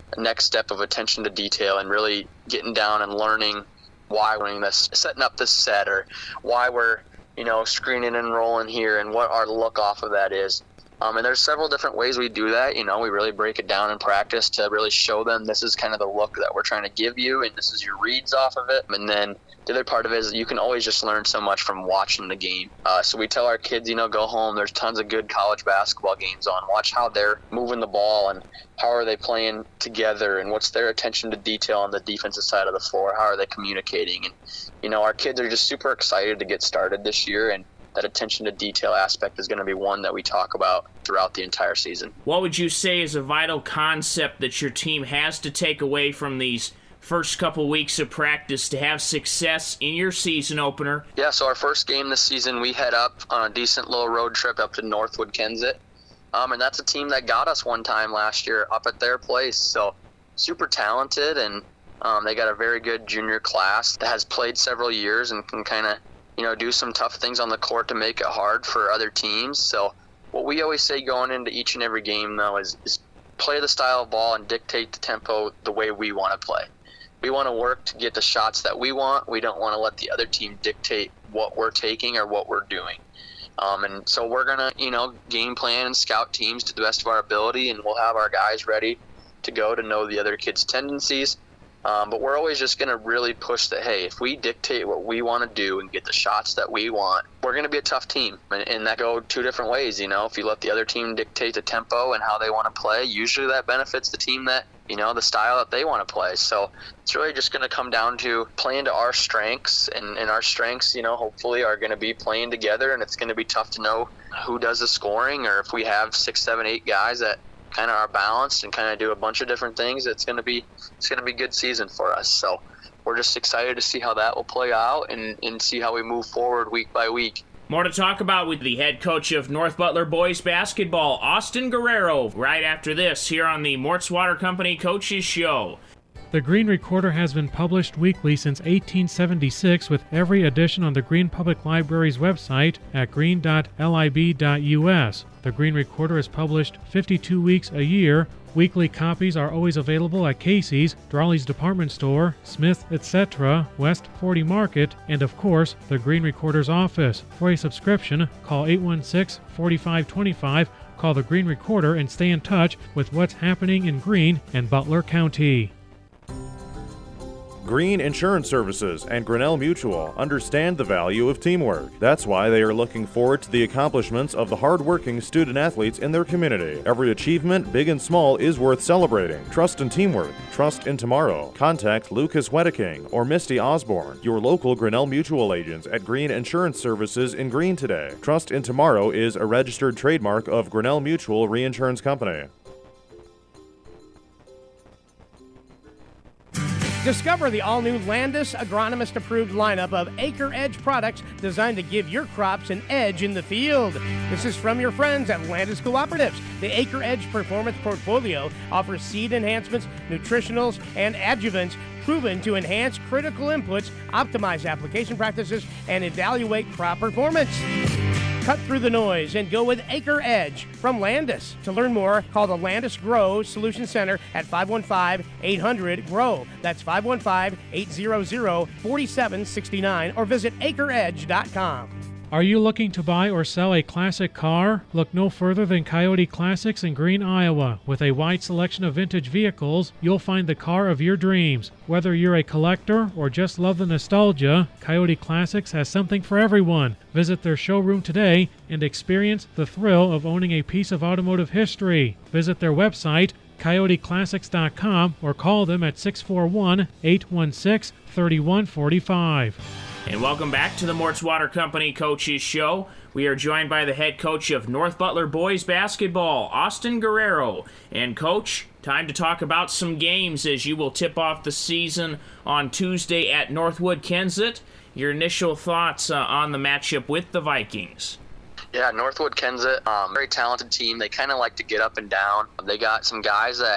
next step of attention to detail and really getting down and learning why we're doing this, setting up this set, or why we're, you know, screening and rolling here, and what our look off of that is. Um, and there's several different ways we do that. You know, we really break it down in practice to really show them this is kind of the look that we're trying to give you, and this is your reads off of it. And then the other part of it is that you can always just learn so much from watching the game. Uh, so we tell our kids, you know, go home. There's tons of good college basketball games on. Watch how they're moving the ball, and how are they playing together, and what's their attention to detail on the defensive side of the floor. How are they communicating? And, you know, our kids are just super excited to get started this year, and that attention to detail aspect is going to be one that we talk about throughout the entire season. What would you say is a vital concept that your team has to take away from these first couple weeks of practice to have success in your season opener? Yeah, so our first game this season, we head up on a decent little road trip up to Northwood Kensett. Um, and that's a team that got us one time last year up at their place. So super talented, and um, they got a very good junior class that has played several years and can kind of, you know, do some tough things on the court to make it hard for other teams. So what we always say going into each and every game, though, is, is play the style of ball and dictate the tempo the way we want to play. We want to work to get the shots that we want. We don't want to let the other team dictate what we're taking or what we're doing. Um, and so we're going to, you know, game plan and scout teams to the best of our ability, and we'll have our guys ready to go to know the other kids' tendencies. Um, but we're always just going to really push that, hey, if we dictate what we want to do and get the shots that we want, we're going to be a tough team. And, and that go two different ways, you know. If you let the other team dictate the tempo and how they want to play, usually that benefits the team that, you know, the style that they want to play. So it's really just going to come down to playing to our strengths, and, and our strengths, you know, hopefully are going to be playing together, and it's going to be tough to know who does the scoring, or if we have six, seven, eight guys that kind of are balanced and kind of do a bunch of different things, it's going to be it's going to be a good season for us. So we're just excited to see how that will play out, and, and see how we move forward week by week. More to talk about with the head coach of North Butler boys basketball, Austin Guerrero, right after this here on the Mort's Water Company Coaches Show. The Green Recorder has been published weekly since eighteen seventy-six, with every edition on the Green Public Library's website at green dot lib dot u s. The Green Recorder is published fifty-two weeks a year. Weekly copies are always available at Casey's, Drawley's Department Store, Smith, et cetera, West forty Market, and of course, the Green Recorder's office. For a subscription, call eight one six, four five two five, call the Green Recorder, and stay in touch with what's happening in Greene and Butler County. Green Insurance Services and Grinnell Mutual understand the value of teamwork. That's why they are looking forward to the accomplishments of the hardworking student-athletes in their community. Every achievement, big and small, is worth celebrating. Trust in teamwork. Trust in tomorrow. Contact Lucas Wedeking or Misty Osborne, your local Grinnell Mutual agents at Green Insurance Services in Greene today. Trust in tomorrow is a registered trademark of Grinnell Mutual Reinsurance Company. Discover the all-new Landis agronomist-approved lineup of Acre Edge products designed to give your crops an edge in the field. This is from your friends at Landis Cooperatives. The Acre Edge Performance Portfolio offers seed enhancements, nutritionals, and adjuvants proven to enhance critical inputs, optimize application practices, and evaluate crop performance. Cut through the noise and go with Acre Edge from Landis. To learn more, call the Landis Grow Solution Center at five one five, eight hundred, G R O W. That's five one five, eight hundred, four seven six nine, or visit acre edge dot com. Are you looking to buy or sell a classic car? Look no further than Coyote Classics in Greene, Iowa. With a wide selection of vintage vehicles, you'll find the car of your dreams. Whether you're a collector or just love the nostalgia, Coyote Classics has something for everyone. Visit their showroom today and experience the thrill of owning a piece of automotive history. Visit their website, coyote classics dot com, or call them at six four one, eight one six, three one four five. And welcome back to the Mort's Water Company Coaches Show. We are joined by the head coach of North Butler boys basketball, Austin Guerrero. And Coach, time to talk about some games as you will tip off the season on Tuesday at Northwood Kensett. Your initial thoughts uh, on the matchup with the Vikings? Yeah, Northwood Kensett, um, very talented team. They kind of like to get up and down. They got some guys that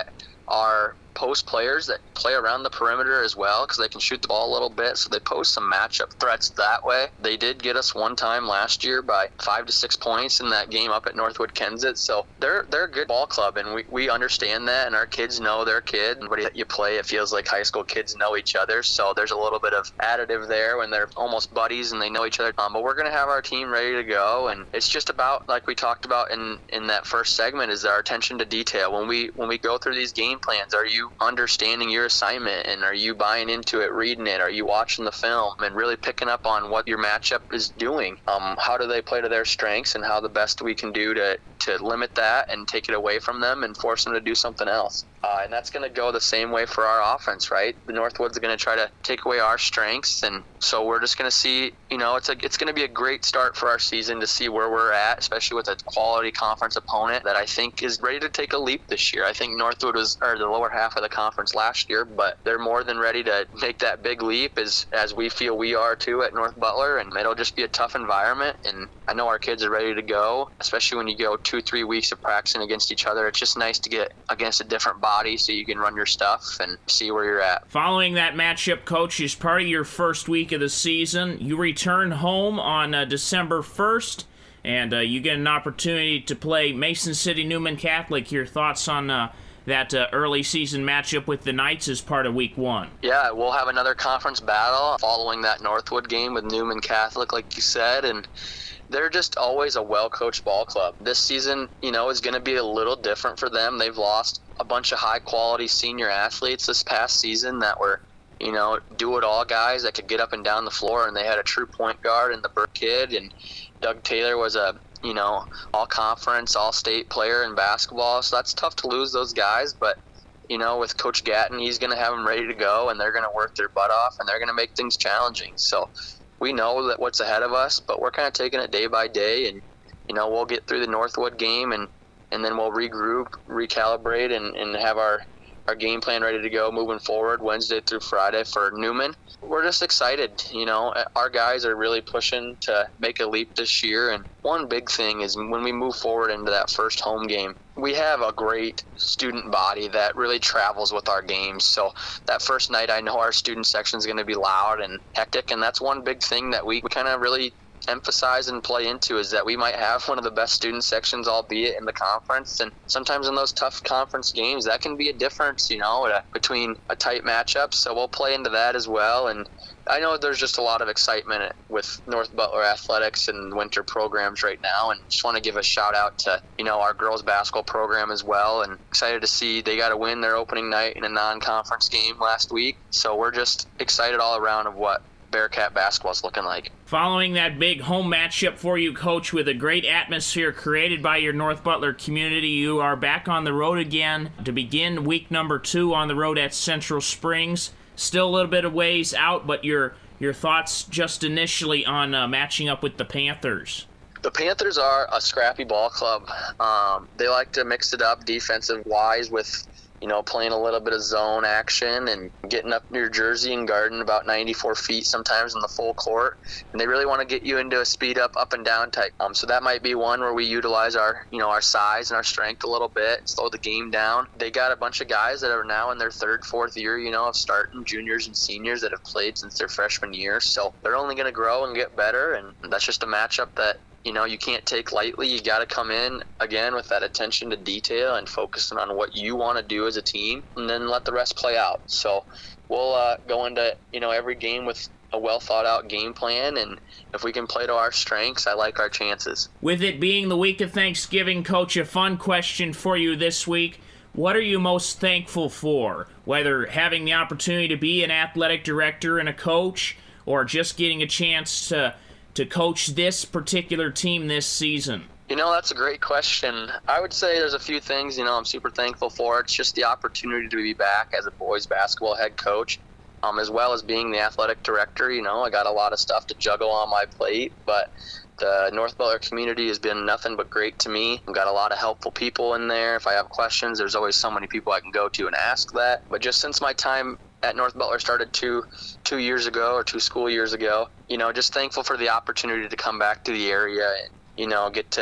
our post players that play around the perimeter as well, because they can shoot the ball a little bit, so they pose some matchup threats that way. They did get us one time last year by five to six points in that game up at Northwood Kensett, so they're they're a good ball club, and we, we understand that, and our kids know their kid. Everybody that you play, it feels like high school kids know each other, so there's a little bit of additive there when they're almost buddies and they know each other. Um, but we're going to have our team ready to go, and it's just about, like we talked about in, in that first segment, is our attention to detail. When we when we go through these game plans, are you understanding your assignment, and are you buying into it, reading it? Are you watching the film and really picking up on what your matchup is doing? Um, how do they play to their strengths, and how the best we can do to, to limit that and take it away from them and force them to do something else? Uh, and that's going to go the same way for our offense, right? The Northwoods are going to try to take away our strengths, and so we're just going to see, you know, it's a, it's going to be a great start for our season to see where we're at, especially with a quality conference opponent that I think is ready to take a leap this year. I think Northwood was, or the lower half of the conference last year, but they're more than ready to make that big leap as, as we feel we are too at North Butler, and it'll just be a tough environment, and I know our kids are ready to go, especially when you go two, three weeks of practicing against each other. It's just nice to get against a different body so you can run your stuff and see where you're at. Following that matchup, Coach, is part of your first week of the season. You return home on uh, December first, and uh, you get an opportunity to play Mason City Newman Catholic. Your thoughts on uh, that uh, early season matchup with the Knights as part of week one? Yeah, we'll have another conference battle following that Northwood game with Newman Catholic, like you said, and they're just always a well-coached ball club. This season, you know, is going to be a little different for them. They've lost a bunch of high-quality senior athletes this past season that were, you know, do-it-all guys that could get up and down the floor, and they had a true point guard in the Burke kid, and Doug Taylor was a, you know, all-conference, all-state player in basketball, so that's tough to lose those guys, but, you know, with Coach Gatton, he's going to have them ready to go, and they're going to work their butt off, and they're going to make things challenging. So we know that what's ahead of us, but we're kind of taking it day by day, and, you know, we'll get through the Northwood game, and, and then we'll regroup, recalibrate, and, and have our, our game plan ready to go moving forward Wednesday through Friday for Newman. We're just excited. You know, our guys are really pushing to make a leap this year, and one big thing is when we move forward into that first home game, we have a great student body that really travels with our games. So that first night, I know our student section is going to be loud and hectic, and that's one big thing that we kind of really emphasize and play into, is that we might have one of the best student sections, albeit in the conference, and sometimes in those tough conference games that can be a difference, you know, uh, between a tight matchup. So we'll play into that as well, and I know there's just a lot of excitement with North Butler athletics and winter programs right now, and just want to give a shout out to, you know, our girls basketball program as well, and excited to see they got to win their opening night in a non-conference game last week. So we're just excited all around of what Bearcat basketball is looking like. Following that big home matchup for you, Coach, with a great atmosphere created by your North Butler community, you are back on the road again to begin week number two on the road at Central Springs. Still a little bit of ways out, but your your thoughts just initially on uh, matching up with the Panthers. The Panthers are a scrappy ball club. Um, they like to mix it up defensive-wise with, you know, playing a little bit of zone action and getting up near jersey and guarding about ninety-four feet sometimes in the full court. And they really want to get you into a speed up, up and down type. Um, so that might be one where we utilize our, you know, our size and our strength a little bit, slow the game down. They got a bunch of guys that are now in their third, fourth year, you know, of starting, juniors and seniors that have played since their freshman year. So they're only going to grow and get better. And that's just a matchup that, you know, you can't take lightly. You got to come in, again, with that attention to detail and focusing on what you want to do as a team, and then let the rest play out. So we'll uh, go into, you know, every game with a well-thought-out game plan, and if we can play to our strengths, I like our chances. With it being the week of Thanksgiving, Coach, a fun question for you this week. What are you most thankful for? Whether having the opportunity to be an athletic director and a coach, or just getting a chance to to coach this particular team this season? You know, that's a great question. I would say there's a few things, you know, I'm super thankful for. It's just the opportunity to be back as a boys basketball head coach, um, as well as being the athletic director. You know, I got a lot of stuff to juggle on my plate, but the North Butler community has been nothing but great to me. I've got a lot of helpful people in there. If I have questions, there's always so many people I can go to and ask that. But just since my time at North Butler started two two years ago or two school years ago, you know, just thankful for the opportunity to come back to the area and, you know, get to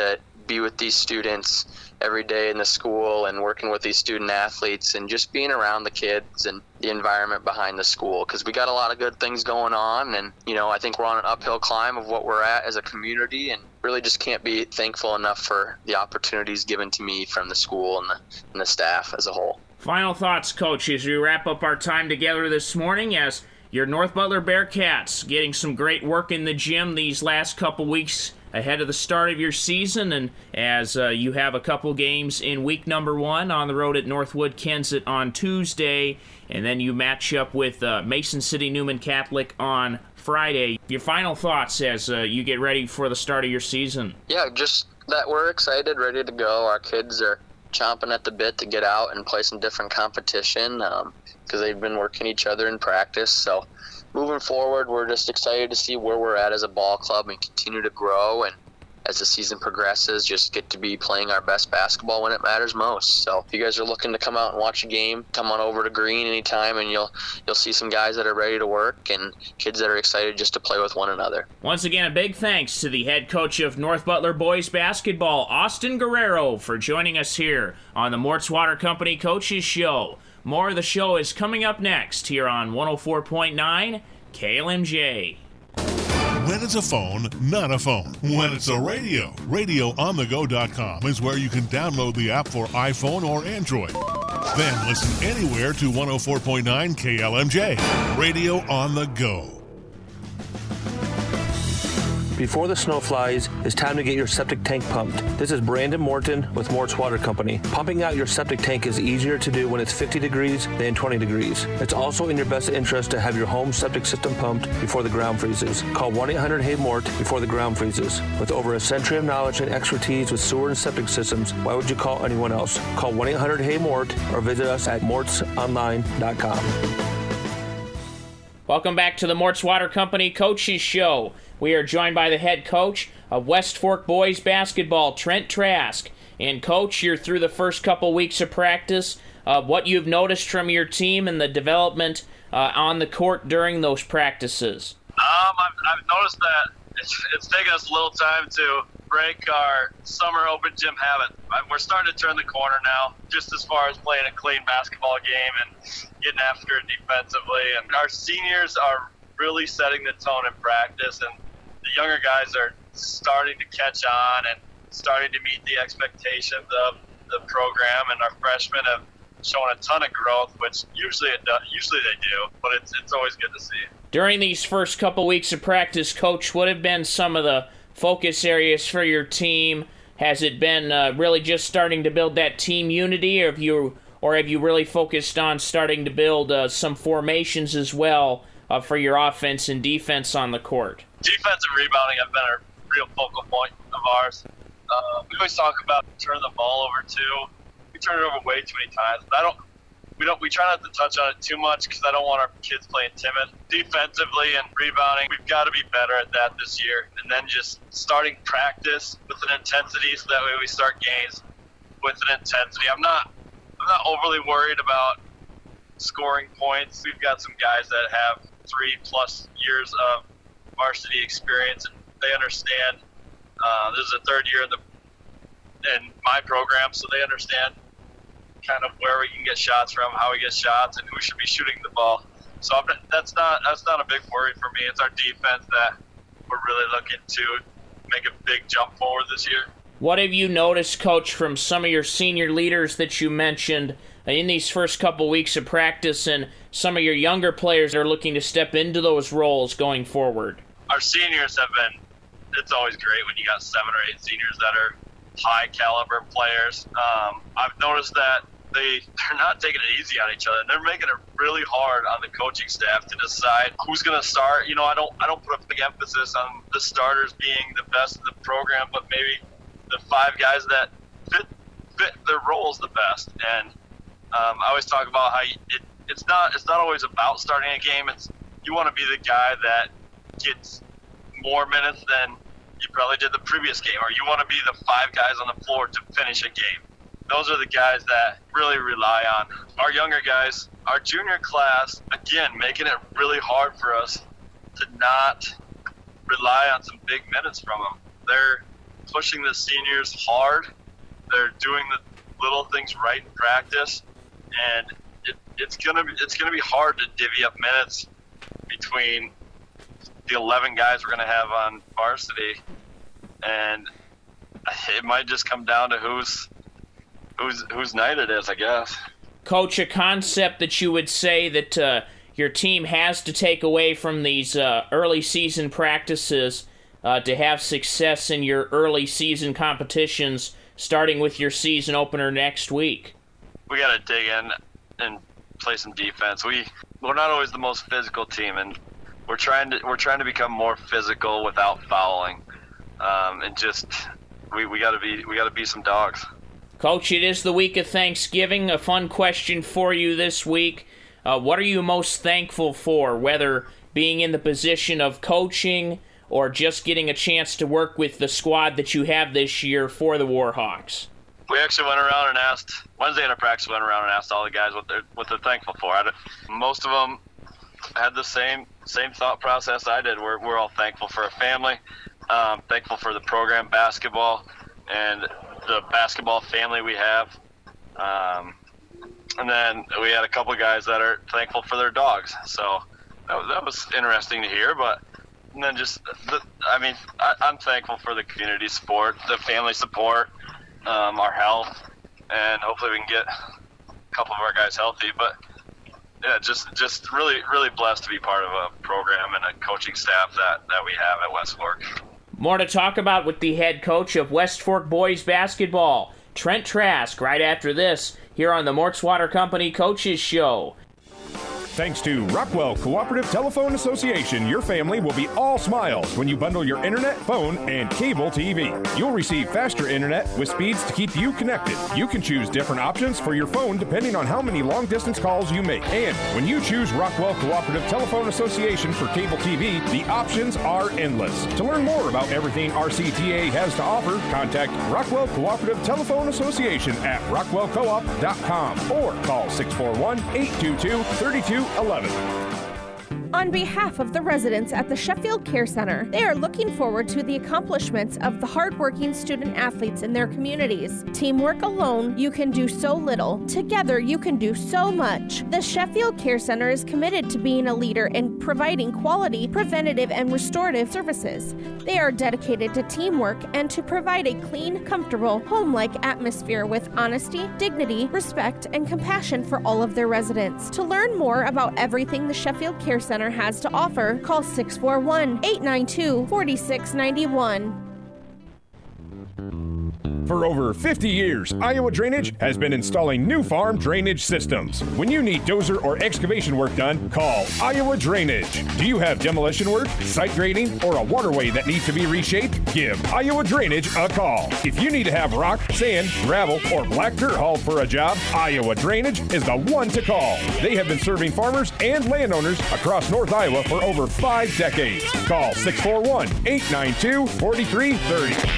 be with these students every day in the school and working with these student athletes and just being around the kids and the environment behind the school, because we got a lot of good things going on. And, you know, I think we're on an uphill climb of what we're at as a community, and really just can't be thankful enough for the opportunities given to me from the school and the, and the staff as a whole. Final thoughts, Coach, as we wrap up our time together this morning as your North Butler Bearcats getting some great work in the gym these last couple weeks ahead of the start of your season, and as uh, you have a couple games in week number one on the road at Northwood Kensett on Tuesday, and then you match up with uh, Mason City Newman Catholic on Friday. Your final thoughts as uh, you get ready for the start of your season? Yeah, just that we're excited, ready to go. Our kids are chomping at the bit to get out and play some different competition because um, they've been working each other in practice. So moving forward, we're just excited to see where we're at as a ball club and continue to grow. And as the season progresses, just get to be playing our best basketball when it matters most. So if you guys are looking to come out and watch a game, come on over to Green anytime, and you'll you'll see some guys that are ready to work and kids that are excited just to play with one another. Once again, a big thanks to the head coach of North Butler boys basketball, Austin Guerrero, for joining us here on the Mort's Water Company Coaches Show. More of the show is coming up next here on one oh four point nine K L M J. When it's a phone, not a phone. When it's a radio, radio on the go dot com is where you can download the app for iPhone or Android. Then listen anywhere to one oh four point nine K L M J. Radio on the go. Before the snow flies, it's time to get your septic tank pumped. This is Brandon Morton with Mort's Water Company. Pumping out your septic tank is easier to do when it's fifty degrees than twenty degrees. It's also in your best interest to have your home septic system pumped before the ground freezes. Call one eight hundred hey mort before the ground freezes. With over a century of knowledge and expertise with sewer and septic systems, why would you call anyone else? Call one eight hundred hey mort or visit us at morts online dot com. Welcome back to the Mort's Water Company Coaches Show. We are joined by the head coach of West Fork boys basketball, Trent Trask. And Coach, you're through the first couple weeks of practice. Uh, what you've noticed from your team and the development uh, on the court during those practices? Um, I've, I've noticed that it's, it's taken us a little time to break our summer open gym habit. We're starting to turn the corner now, just as far as playing a clean basketball game and getting after it defensively. And our seniors are really setting the tone in practice, and the younger guys are starting to catch on and starting to meet the expectations of the program, and our freshmen have shown a ton of growth, which usually it does, usually they do, but it's it's always good to see. During these first couple weeks of practice, Coach, what have been some of the focus areas for your team? Has it been uh, really just starting to build that team unity, or have you, or have you really focused on starting to build uh, some formations as well uh, for your offense and defense on the court? Defensive rebounding have been a real focal point of ours. Uh, we always talk about turning the ball over too. We turn it over way too many times. I don't. We don't. We try not to touch on it too much because I don't want our kids playing timid. Defensively and rebounding, we've got to be better at that this year. And then just starting practice with an intensity, so that way we start games with an intensity. I'm not. I'm not overly worried about scoring points. We've got some guys that have three plus years of varsity experience, and they understand. Uh, this is the third year in the in my program, so they understand kind of where we can get shots from, how we get shots, and who should be shooting the ball. So I'm, that's not that's not a big worry for me. It's our defense that we're really looking to make a big jump forward this year. What have you noticed, Coach, from some of your senior leaders that you mentioned in these first couple weeks of practice, and some of your younger players that are looking to step into those roles going forward? Our seniors have been, it's always great when you got seven or eight seniors that are high caliber players. Um, I've noticed that they, they're not taking it easy on each other. They're making it really hard on the coaching staff to decide who's going to start. You know, I don't I don't put a big emphasis on the starters being the best in the program, but maybe the five guys that fit fit their roles the best. And um, I always talk about how it, it's not it's not always about starting a game. It's you want to be the guy that gets more minutes than you probably did the previous game, or you want to be the five guys on the floor to finish a game. Those are the guys that really rely on. Our younger guys, our junior class, again, making it really hard for us to not rely on some big minutes from them. They're pushing the seniors hard. They're doing the little things right in practice, and it, it's gonna be it's gonna be hard to divvy up minutes between the eleven guys we're gonna have on varsity, and it might just come down to who's whose whose night it is, I guess. Coach, a concept that you would say that uh, your team has to take away from these uh, early season practices uh, to have success in your early season competitions, starting with your season opener next week? We got to dig in and play some defense. We we're not always the most physical team, and we're trying to we're trying to become more physical without fouling, um, and just we we got to be we got to be some dogs. Coach, it is the week of Thanksgiving. A fun question for you this week. Uh, what are you most thankful for, whether being in the position of coaching or just getting a chance to work with the squad that you have this year for the Warhawks? We actually went around and asked, Wednesday in our practice, we went around and asked all the guys what they're what they're thankful for. I, most of them had the same same thought process I did. We're, we're all thankful for our family, um, thankful for the program basketball, and the basketball family we have. Um, and then we had a couple guys that are thankful for their dogs. So that was, that was interesting to hear. But and then just, the, I mean, I, I'm thankful for the community support, the family support, um, our health, and hopefully we can get a couple of our guys healthy. But yeah, just just really, really blessed to be part of a program and a coaching staff that, that we have at West Fork. More to talk about with the head coach of West Fork boys basketball, Trent Trask, right after this, here on the Mort's Water Company Coaches Show. Thanks to Rockwell Cooperative Telephone Association, your family will be all smiles when you bundle your internet, phone, and cable T V. You'll receive faster internet with speeds to keep you connected. You can choose different options for your phone depending on how many long-distance calls you make. And when you choose Rockwell Cooperative Telephone Association for cable T V, the options are endless. To learn more about everything R C T A has to offer, contact Rockwell Cooperative Telephone Association at rockwell co op dot com or call six four one, eight two two, three two eleven. On behalf of the residents at the Sheffield Care Center, they are looking forward to the accomplishments of the hardworking student athletes in their communities. Teamwork alone, you can do so little. Together, you can do so much. The Sheffield Care Center is committed to being a leader in providing quality, preventative, and restorative services. They are dedicated to teamwork and to provide a clean, comfortable, home-like atmosphere with honesty, dignity, respect, and compassion for all of their residents. To learn more about everything the Sheffield Care Center has to offer, call six four one, eight nine two, four six nine one. For over fifty years, Iowa Drainage has been installing new farm drainage systems. When you need dozer or excavation work done, call Iowa Drainage. Do you have demolition work, site grading, or a waterway that needs to be reshaped? Give Iowa Drainage a call. If you need to have rock, sand, gravel, or black dirt hauled for a job, Iowa Drainage is the one to call. They have been serving farmers and landowners across North Iowa for over five decades. Call six four one, eight nine two, four three three zero.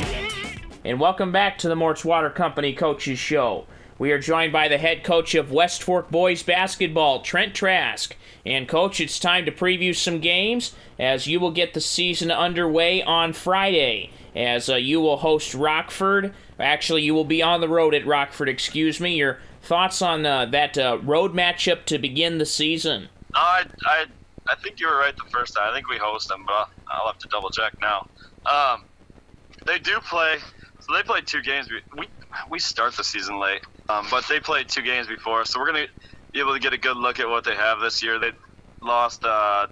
And welcome back to the Mort's Water Company Coaches Show. We are joined by the head coach of West Fork boys basketball, Trent Trask. And Coach, it's time to preview some games as you will get the season underway on Friday, as uh, you will host Rockford. Actually, you will be on the road at Rockford, excuse me. Your thoughts on uh, that uh, road matchup to begin the season? No, I, I, I think you were right the first time. I think we host them, but I'll have to double check now. Um, they do play... So they played two games. We we start the season late, um, but they played two games before, so we're going to be able to get a good look at what they have this year. They lost, uh,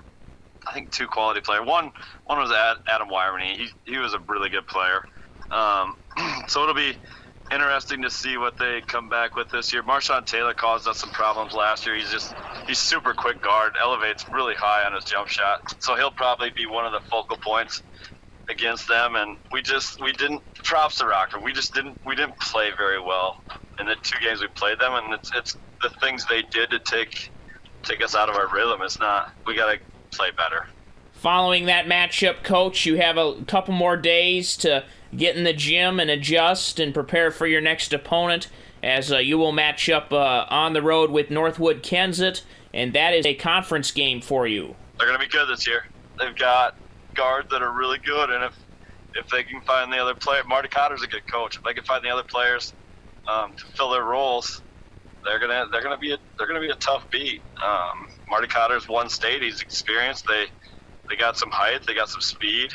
I think, two quality players. One one was Adam Wyerny. He he was a really good player. Um, so it'll be interesting to see what they come back with this year. Marshawn Taylor caused us some problems last year. He's just he's super quick guard, elevates really high on his jump shot. So he'll probably be one of the focal points against them, and we just we didn't props to Rockford. We just didn't we didn't play very well in the two games we played them, and it's it's the things they did to take take us out of our rhythm. It's not we got to play better. Following that matchup, Coach, you have a couple more days to get in the gym and adjust and prepare for your next opponent, as uh, you will match up uh, on the road with Northwood Kensett, and that is a conference game for you. They're going to be good this year. They've got guards that are really good, and if if they can find the other player, Marty Cotter's a good coach. If they can find the other players um, to fill their roles, they're gonna they're gonna be a, they're gonna be a tough beat. Um, Marty Cotter's won state. He's experienced. They they got some height. They got some speed.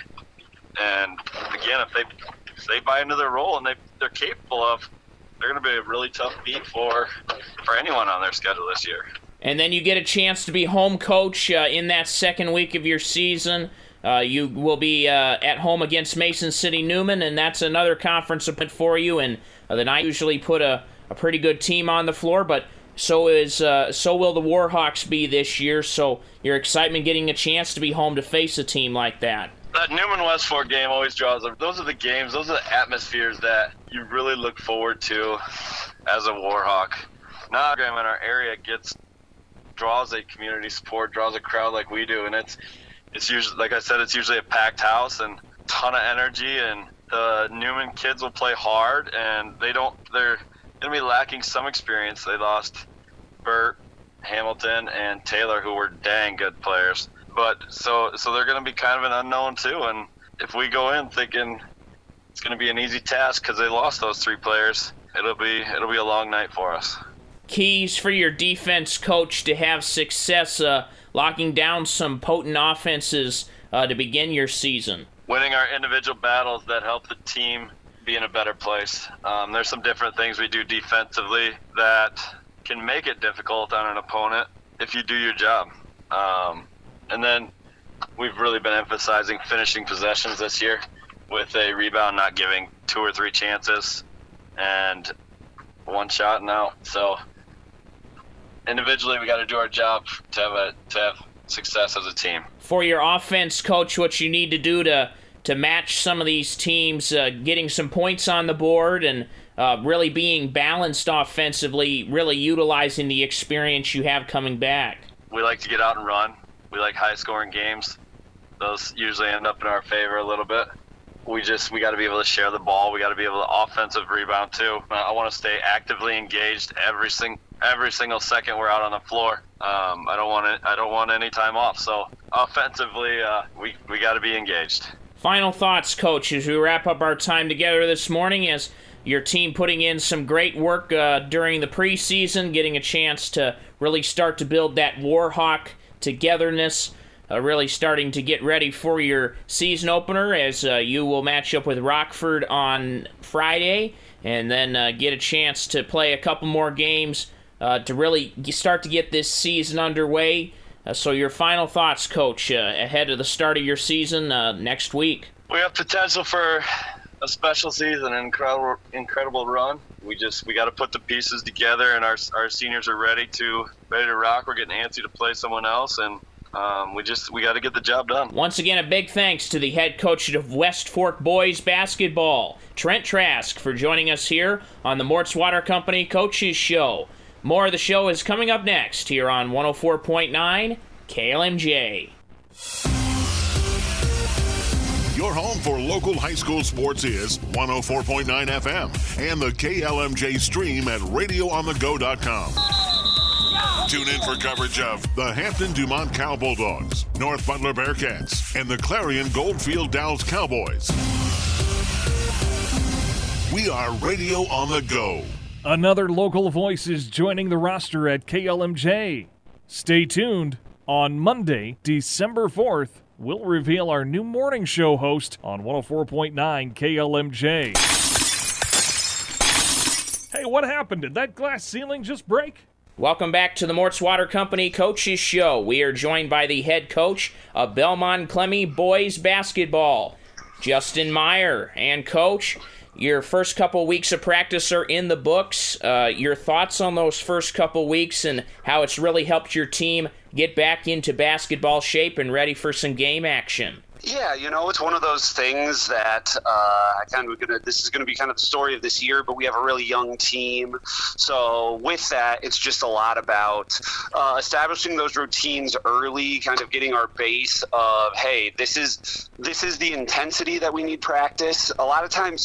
And again, if they if they buy into their role and they they're capable of, they're gonna be a really tough beat for for anyone on their schedule this year. And then you get a chance to be home coach uh, in that second week of your season. Uh, you will be uh, at home against Mason City Newman, and that's another conference opponent for you. And uh, the Knights usually put a, a pretty good team on the floor, but so is uh, so will the Warhawks be this year. So your excitement getting a chance to be home to face a team like that. That Newman Westford game always draws. Those are the games, those are the atmospheres that you really look forward to as a Warhawk. Not everyone in our area gets draws a community support, draws a crowd like we do, and it's it's usually, like I said, it's usually a packed house and a ton of energy, and the Newman kids will play hard, and they don't they're gonna be lacking some experience. They lost Bert, Hamilton, and Taylor, who were dang good players, but so so they're gonna be kind of an unknown too. And if we go in thinking it's gonna be an easy task because they lost those three players, it'll be it'll be a long night for us. Keys for your defense coach to have success uh, locking down some potent offenses uh, to begin your season? Winning our individual battles that help the team be in a better place. Um, there's some different things we do defensively that can make it difficult on an opponent if you do your job. Um, and then we've really been emphasizing finishing possessions this year with a rebound, not giving two or three chances and one shot and out. So individually, we got to do our job to have a to have success as a team. For your offense, coach, what you need to do to to match some of these teams, uh, getting some points on the board and uh, really being balanced offensively, really utilizing the experience you have coming back. We like to get out and run. We like high-scoring games. Those usually end up in our favor a little bit. We just we got to be able to share the ball. We got to be able to offensive rebound too. I want to stay actively engaged every sing every single second we're out on the floor. Um, I don't want it. I don't want any time off. So offensively, uh, we we got to be engaged. Final thoughts, coach, as we wrap up our time together this morning, as your team putting in some great work uh, during the preseason, getting a chance to really start to build that Warhawk togetherness. Uh, really starting to get ready for your season opener as uh, you will match up with Rockford on Friday and then uh, get a chance to play a couple more games uh, to really start to get this season underway. Uh, so your final thoughts, Coach, uh, ahead of the start of your season uh, next week. We have potential for a special season, an incredible, incredible run. We just we got to put the pieces together, and our our seniors are ready to ready to rock. We're getting antsy to play someone else, and Um, we just we got to get the job done. Once again, a big thanks to the head coach of West Fork Boys Basketball, Trent Trask, for joining us here on the Mort's Water Company Coaches Show. More of the show is coming up next here on one oh four point nine K L M J. Your home for local high school sports is one oh four point nine F M and the K L M J stream at radio on the go dot com. Tune in for coverage of the Hampton Dumont Cow Bulldogs, North Butler Bearcats, and the Clarion Goldfield Downs Cowboys. We are Radio on the Go. Another local voice is joining the roster at K L M J. Stay tuned. On Monday, December fourth, we'll reveal our new morning show host on one oh four point nine K L M J. Hey, what happened? Did that glass ceiling just break? Welcome back to the Mort's Water Company Coaches Show. We are joined by the head coach of Belmont Clemmy Boys Basketball, Justin Meyer. And, Coach, your first couple weeks of practice are in the books. Uh, your thoughts on those first couple weeks and how it's really helped your team get back into basketball shape and ready for some game action? Yeah, you know, it's one of those things that uh, I kind of gonna. This is going to be kind of the story of this year, but we have a really young team. So with that, it's just a lot about uh, establishing those routines early, kind of getting our base of, hey, this is this is the intensity that we need practice. A lot of times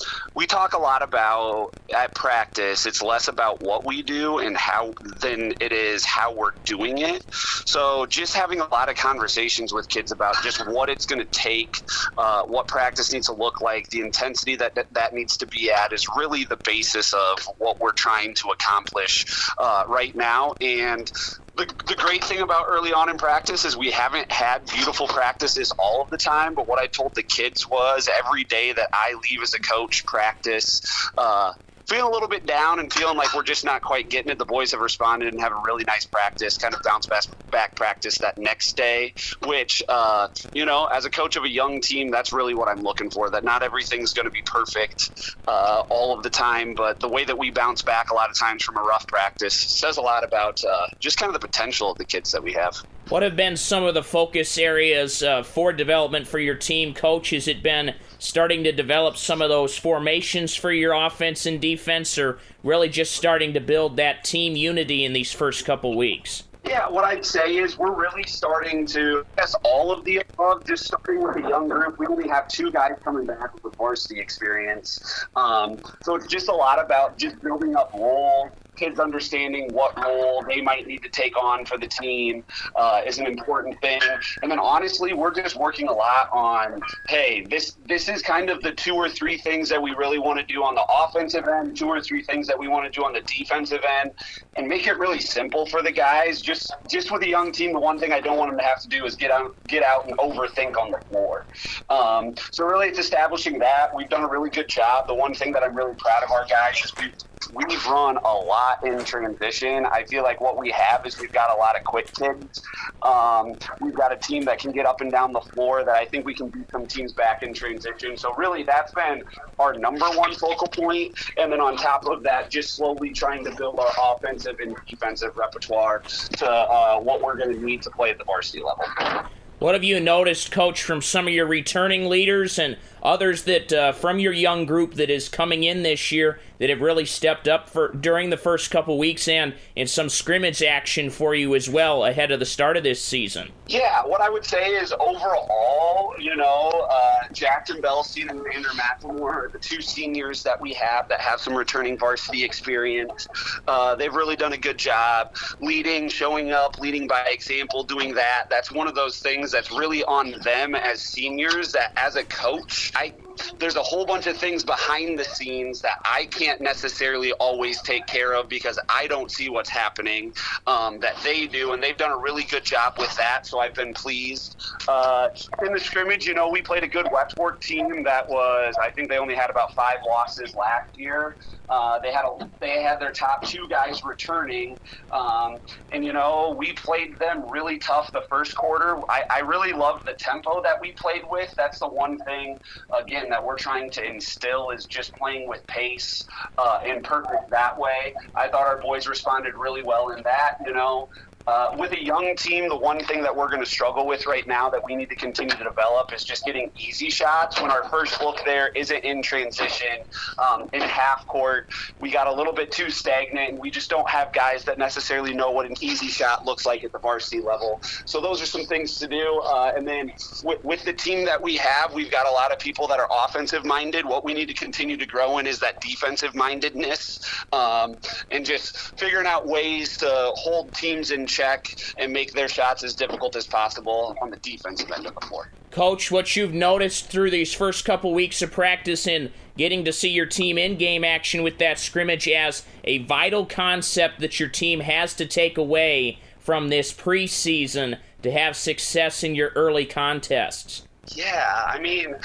we talk a lot about at practice, it's less about what we do and how than it is how we're doing it. So just having a lot of conversations with kids about just what it's going to take, uh, what practice needs to look like, the intensity that, that that needs to be at is really the basis of what we're trying to accomplish uh, right now. And The, the great thing about early on in practice is we haven't had beautiful practices all of the time, but what I told the kids was every day that I leave as a coach practice, uh, feeling a little bit down and feeling like we're just not quite getting it. The boys have responded and have a really nice practice, kind of bounce back practice that next day, which, uh, you know, as a coach of a young team, that's really what I'm looking for, that not everything's going to be perfect uh, all of the time, but the way that we bounce back a lot of times from a rough practice says a lot about uh, just kind of the potential of the kids that we have. What have been some of the focus areas uh, for development for your team, Coach? Has it been starting to develop some of those formations for your offense and defense, or really just starting to build that team unity in these first couple weeks? Yeah, what I'd say is we're really starting to, I guess, all of the above, just starting with a young group. We only have two guys coming back with varsity experience. Um, so it's just a lot about just building up roles. Kids understanding what role they might need to take on for the team uh, is an important thing. And then honestly, we're just working a lot on, hey, this this is kind of the two or three things that we really want to do on the offensive end, two or three things that we want to do on the defensive end, and make it really simple for the guys. Just just with a young team, the one thing I don't want them to have to do is get out, get out and overthink on the floor. Um, so really it's establishing that. We've done a really good job. The one thing that I'm really proud of our guys is we've We've run a lot in transition. I feel like what we have is we've got a lot of quick kids. Um, we've got a team that can get up and down the floor that I think we can beat some teams back in transition. So really that's been our number one focal point. And then on top of that, just slowly trying to build our offensive and defensive repertoire to uh, what we're going to need to play at the varsity level. What have you noticed, Coach, from some of your returning leaders and others that uh, from your young group that is coming in this year that have really stepped up for during the first couple weeks and in some scrimmage action for you as well ahead of the start of this season? Yeah, what I would say is overall, you know, uh, Jackson Bellstein and Xander McLemore are the two seniors that we have that have some returning varsity experience. Uh, they've really done a good job leading, showing up, leading by example, doing that. That's one of those things that's really on them as seniors that as a coach, I there's a whole bunch of things behind the scenes that I can't necessarily always take care of because I don't see what's happening um, that they do, and they've done a really good job with that, so I've been pleased. Uh, in the scrimmage, you know, we played a good Westport team that was, I think they only had about five losses last year. Uh, they had a, they had their top two guys returning, um, and, you know, we played them really tough the first quarter. I, I really loved the tempo that we played with. That's the one thing, again, that we're trying to instill is just playing with pace uh, and perfect that way. I thought our boys responded really well in that, you know. Uh, with a young team, the one thing that we're going to struggle with right now that we need to continue to develop is just getting easy shots. When our first look there isn't in transition, um, in half court, we got a little bit too stagnant, and we just don't have guys that necessarily know what an easy shot looks like at the varsity level. So those are some things to do. Uh, and then with, with the team that we have, we've got a lot of people that are offensive-minded. What we need to continue to grow in is that defensive-mindedness um, and just figuring out ways to hold teams in check and make their shots as difficult as possible on the defensive end of the floor. Coach, what you've noticed through these first couple weeks of practice and getting to see your team in game action with that scrimmage as a vital concept that your team has to take away from this preseason to have success in your early contests? Yeah, I mean,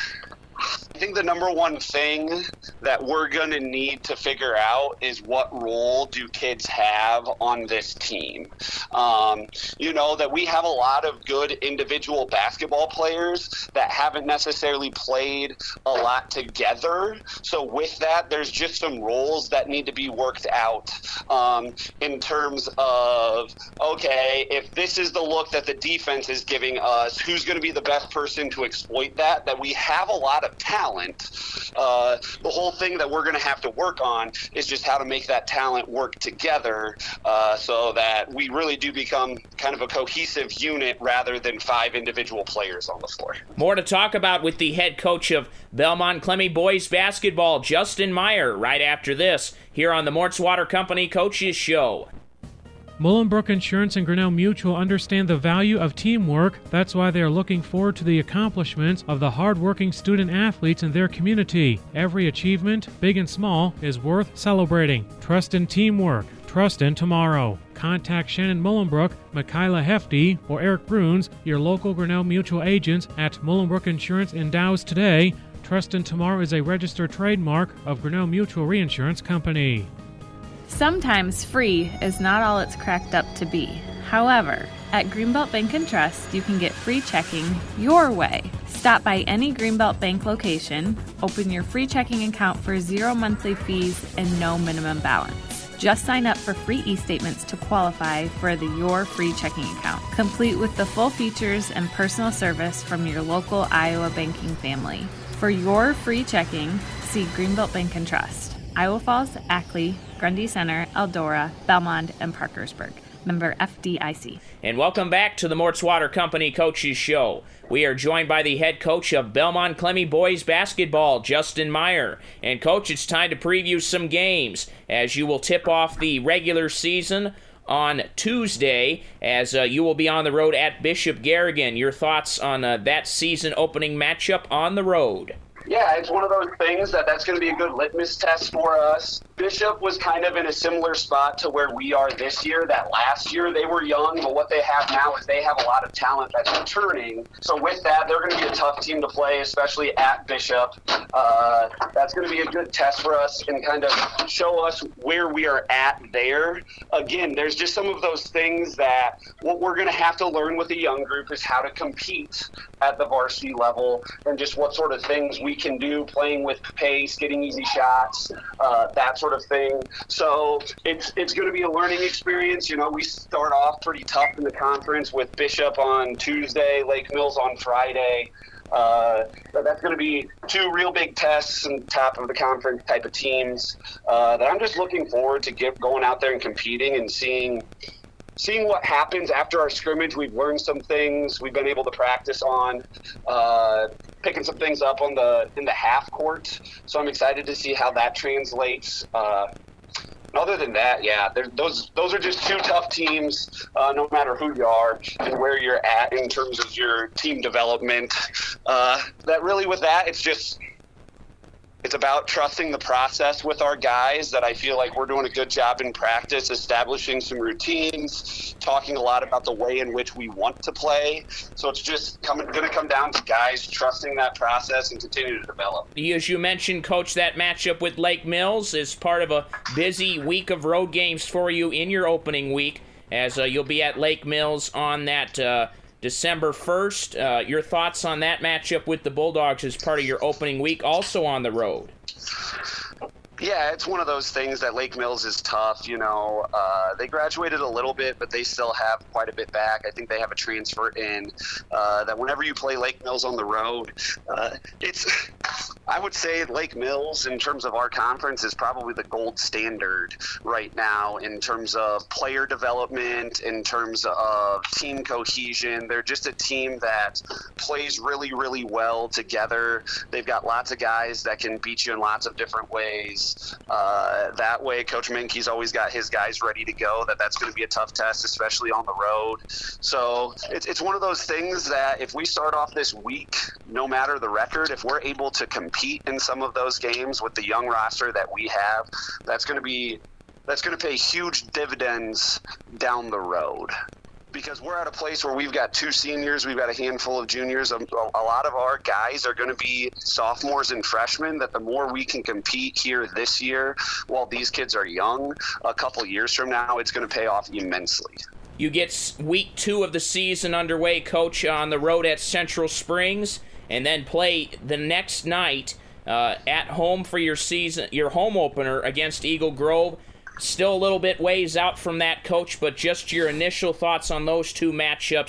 I think the number one thing that we're going to need to figure out is what role do kids have on this team. Um, you know, that we have a lot of good individual basketball players that haven't necessarily played a lot together. So with that, there's just some roles that need to be worked out um, in terms of, okay, if this is the look that the defense is giving us, who's going to be the best person to exploit that? That we have a lot of of talent. Uh, the whole thing that we're going to have to work on is just how to make that talent work together uh, so that we really do become kind of a cohesive unit rather than five individual players on the floor. More to talk about with the head coach of Belmont Clemmy boys basketball, Justin Meyer, right after this, here on the Mort's Water Company Coaches Show. Mullenbrook Insurance and Grinnell Mutual understand the value of teamwork. That's why they are looking forward to the accomplishments of the hard-working student athletes in their community. Every achievement, big and small, is worth celebrating. Trust in teamwork. Trust in tomorrow. Contact Shannon Mullenbrook, Michaela Hefty, or Eric Bruns, your local Grinnell Mutual agents at Mullenbrook Insurance in Dow's today. Trust in tomorrow is a registered trademark of Grinnell Mutual Reinsurance Company. Sometimes free is not all it's cracked up to be. However, at Greenbelt Bank and Trust, you can get free checking your way. Stop by any Greenbelt Bank location, open your free checking account for zero monthly fees and no minimum balance. Just sign up for free e-statements to qualify for the Your Free Checking Account, complete with the full features and personal service from your local Iowa banking family. For your free checking, see Greenbelt Bank and Trust, Iowa Falls, Ackley, Grundy Center, Eldora, Belmont, and Parkersburg. Member F D I C. And welcome back to the Mort's Water Company Coaches Show. We are joined by the head coach of Belmont Clemmy boys basketball, Justin Meyer. And Coach, it's time to preview some games as you will tip off the regular season on Tuesday as uh, you will be on the road at Bishop Garrigan. Your thoughts on uh, that season opening matchup on the road? Yeah, it's one of those things that that's going to be a good litmus test for us. Bishop was kind of in a similar spot to where we are this year. That last year they were young, but what they have now is they have a lot of talent that's returning. So with that, they're going to be a tough team to play, especially at Bishop. Uh, that's going to be a good test for us and kind of show us where we are at there. Again, there's just some of those things that what we're going to have to learn with the young group is how to compete at the varsity level and just what sort of things we can do, playing with pace, getting easy shots, uh, that sort of thing. So it's it's going to be a learning experience. You know, we start off pretty tough in the conference with Bishop on Tuesday, Lake Mills on Friday. Uh, but that's going to be two real big tests and top of the conference type of teams uh, that I'm just looking forward to get going out there and competing and seeing seeing what happens after our scrimmage. We've learned some things we've been able to practice on, uh, picking some things up on the in the half court. So I'm excited to see how that translates. Uh, other than that, yeah, those those are just two tough teams, uh, no matter who you are and where you're at in terms of your team development. Uh, that really with that, it's just It's about trusting the process with our guys that I feel like we're doing a good job in practice, establishing some routines, talking a lot about the way in which we want to play. So it's just coming, going to come down to guys trusting that process and continue to develop. As you mentioned, Coach, that matchup with Lake Mills is part of a busy week of road games for you in your opening week, as uh, you'll be at Lake Mills on that uh, December first. Uh, your thoughts on that matchup with the Bulldogs as part of your opening week, also on the road? Yeah, it's one of those things that Lake Mills is tough. You know, uh, they graduated a little bit, but they still have quite a bit back. I think they have a transfer in uh, that whenever you play Lake Mills on the road, uh, it's, I would say Lake Mills in terms of our conference is probably the gold standard right now in terms of player development, in terms of team cohesion. They're just a team that plays really, really well together. They've got lots of guys that can beat you in lots of different ways. Uh, that way, Coach Menke's always got his guys ready to go. That that's going to be a tough test, especially on the road. So it's it's one of those things that if we start off this week, no matter the record, if we're able to compete in some of those games with the young roster that we have, that's going to be that's going to pay huge dividends down the road. Because we're at a place where we've got two seniors, we've got a handful of juniors. A, a lot of our guys are going to be sophomores and freshmen, that the more we can compete here this year while these kids are young, a couple years from now, it's going to pay off immensely. You get week two of the season underway, Coach, on the road at Central Springs, and then play the next night uh, at home for your season, your home opener against Eagle Grove. Still a little bit ways out from that, Coach, but just your initial thoughts on those two matchups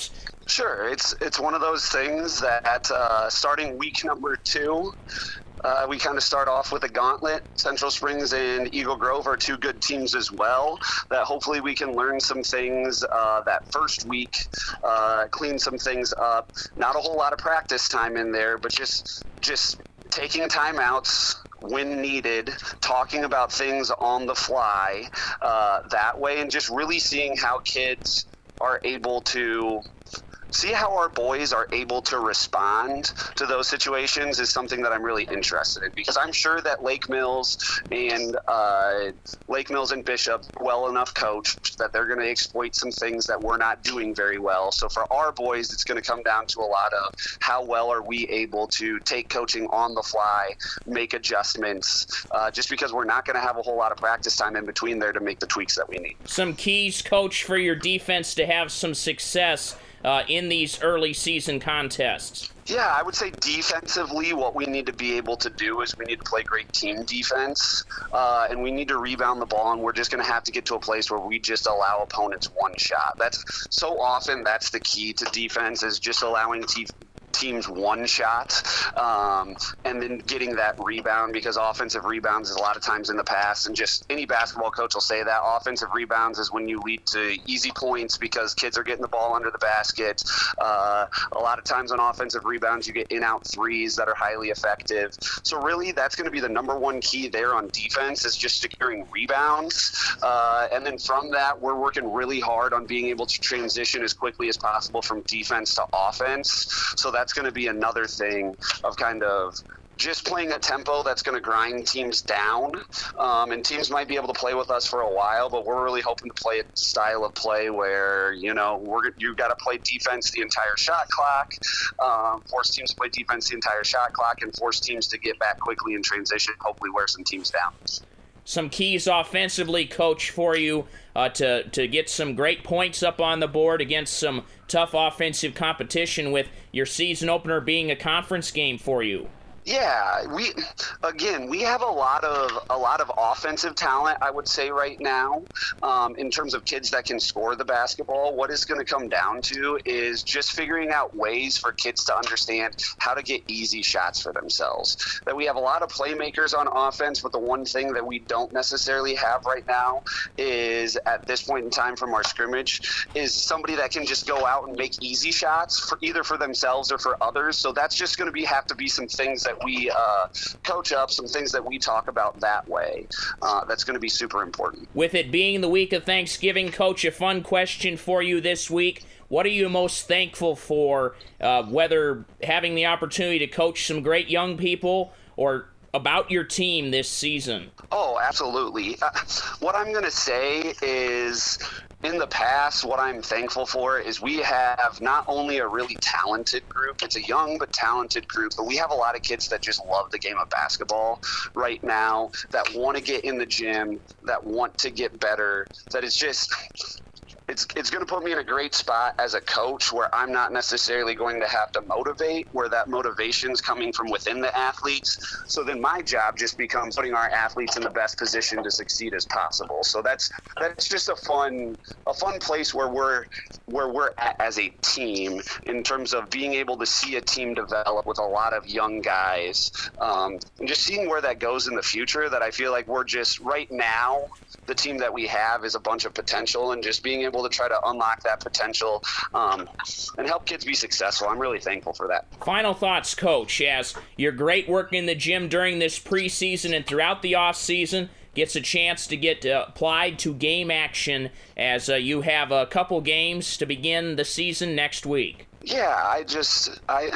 Sure, it's it's one of those things that uh, starting week number two, uh, we kind of start off with a gauntlet. Central Springs and Eagle Grove are two good teams as well. That hopefully we can learn some things uh, that first week, uh, clean some things up. Not a whole lot of practice time in there, but just just taking timeouts when needed, talking about things on the fly uh, that way, and just really seeing how kids are able to see how our boys are able to respond to those situations is something that I'm really interested in, because I'm sure that Lake Mills and uh, Lake Mills and Bishop well enough coached that they're going to exploit some things that we're not doing very well. So for our boys, it's going to come down to a lot of how well are we able to take coaching on the fly, make adjustments, uh, just because we're not going to have a whole lot of practice time in between there to make the tweaks that we need. Some keys, Coach, for your defense to have some success Uh, in these early season contests? Yeah, I would say defensively, what we need to be able to do is we need to play great team defense, uh, and we need to rebound the ball, and we're just going to have to get to a place where we just allow opponents one shot. That's so often that's the key to defense, is just allowing te- teams one shot, um, and then getting that rebound, because offensive rebounds is a lot of times in the past, and just any basketball coach will say that offensive rebounds is when you lead to easy points because kids are getting the ball under the basket. Uh, a lot of times on offensive rebounds you get in-out threes that are highly effective. So really that's going to be the number one key there on defense, is just securing rebounds, uh, and then from that we're working really hard on being able to transition as quickly as possible from defense to offense. So that's going to be another thing of kind of just playing a tempo that's going to grind teams down, um, and teams might be able to play with us for a while, but we're really hoping to play a style of play where, you know, we're you've got to play defense the entire shot clock, um, force teams to play defense the entire shot clock, and force teams to get back quickly in transition, hopefully wear some teams down. Some keys offensively, Coach, for you uh, to, to get some great points up on the board against some tough offensive competition, with your season opener being a conference game for you. Yeah, we again we have a lot of a lot of offensive talent, I would say, right now, um, in terms of kids that can score the basketball. What it's going to come down to is just figuring out ways for kids to understand how to get easy shots for themselves. That we have a lot of playmakers on offense, but the one thing that we don't necessarily have right now is, at this point in time from our scrimmage, is somebody that can just go out and make easy shots for either for themselves or for others. So that's just going to be have to be some things that we uh, coach up, some things that we talk about that way. Uh, that's going to be super important. With it being the week of Thanksgiving, Coach, a fun question for you this week. What are you most thankful for, uh, whether having the opportunity to coach some great young people or about your team this season? Oh, absolutely. Uh, what I'm going to say is, in the past, what I'm thankful for is we have not only a really talented group, it's a young but talented group, but we have a lot of kids that just love the game of basketball right now, that want to get in the gym, that want to get better, that is just... It's it's going to put me in a great spot as a coach, where I'm not necessarily going to have to motivate, where that motivation's coming from within the athletes. So then my job just becomes putting our athletes in the best position to succeed as possible. So that's that's just a fun a fun place where we're where we're at as a team, in terms of being able to see a team develop with a lot of young guys, um, and just seeing where that goes in the future. That I feel like we're just right now, the team that we have is a bunch of potential, and just being able to try to unlock that potential um, and help kids be successful. I'm really thankful for that. Final thoughts, Coach, as your great work in the gym during this preseason and throughout the off season gets a chance to get uh, applied to game action, as uh, you have a couple games to begin the season next week. Yeah, I just I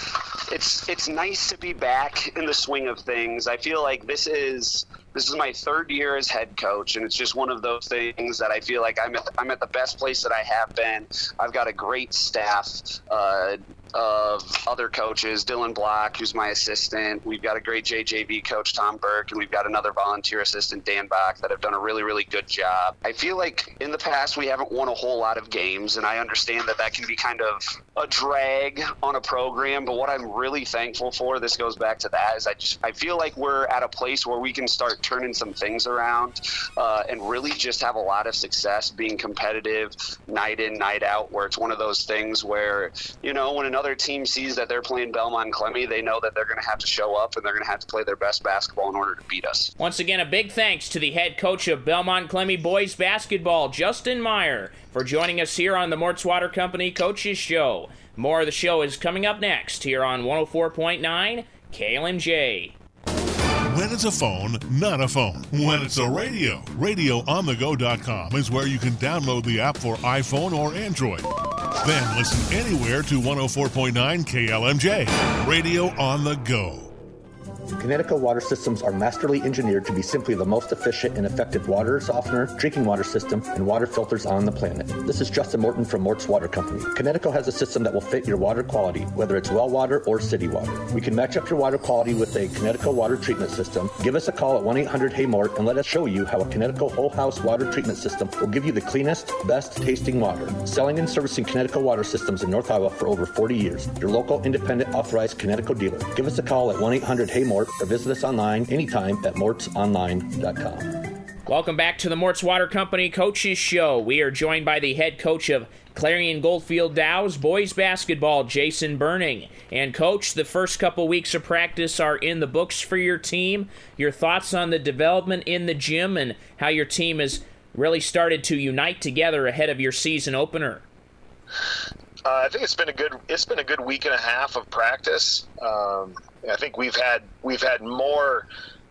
it's it's nice to be back in the swing of things. I feel like this is this is my third year as head coach, and it's just one of those things that I feel like I'm at I'm at the best place that I have been. I've got a great staff, uh, of other coaches, Dylan Block, who's my assistant. We've got a great J J V coach, Tom Burke, and we've got another volunteer assistant, Dan Bach, that have done a really, really good job. I feel like in the past we haven't won a whole lot of games, and I understand that that can be kind of a drag on a program, but what I'm really thankful for, this goes back to that, is I just I feel like we're at a place where we can start turning some things around uh, and really just have a lot of success being competitive night in, night out, where it's one of those things where, you know, when another team sees that they're playing Belmont Clemmy, they know that they're going to have to show up and they're going to have to play their best basketball in order to beat us. Once again, a big thanks to the head coach of Belmont Clemmy boys basketball, Justin Meyer, for joining us here on the Mort's Water Company Coaches Show. More of the show is coming up next here on one oh four point nine K L M J. When it's a phone, not a phone. When it's a radio, radio on the go dot com is where you can download the app for iPhone or Android. Then listen anywhere to one oh four point nine K L M J. Radio on the go. Connecticut water systems are masterly engineered to be simply the most efficient and effective water softener, drinking water system, and water filters on the planet. This is Justin Morton from Mort's Water Company. Connecticut has a system that will fit your water quality, whether it's well water or city water. We can match up your water quality with a Connecticut water treatment system. Give us a call at one eight hundred hey mort and let us show you how a Connecticut whole house water treatment system will give you the cleanest, best tasting water. Selling and servicing Connecticut water systems in North Iowa for over forty years. Your local independent authorized Connecticut dealer. Give us a call at one eight hundred hey mort or visit us online anytime at morts online dot com. Welcome back to the Mort's Water Company Coaches Show. We are joined by the head coach of Clarion Goldfield Dows boys basketball, Jason Burning. And Coach, the first couple weeks of practice are in the books for your team. Your thoughts on the development in the gym and how your team has really started to unite together ahead of your season opener? Uh, I think it's been a good it's been a good week and a half of practice. Um, I think we've had we've had more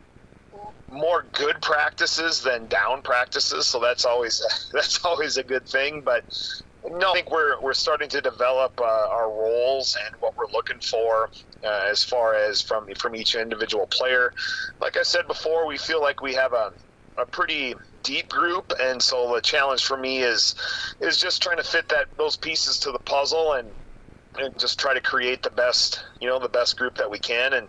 more good practices than down practices, so that's always that's always a good thing. But no, I think we're we're starting to develop uh, our roles and what we're looking for uh, as far as from from each individual player. Like I said before, we feel like we have a a pretty deep group, and so the challenge for me is is just trying to fit that those pieces to the puzzle and and just try to create the best you know the best group that we can, and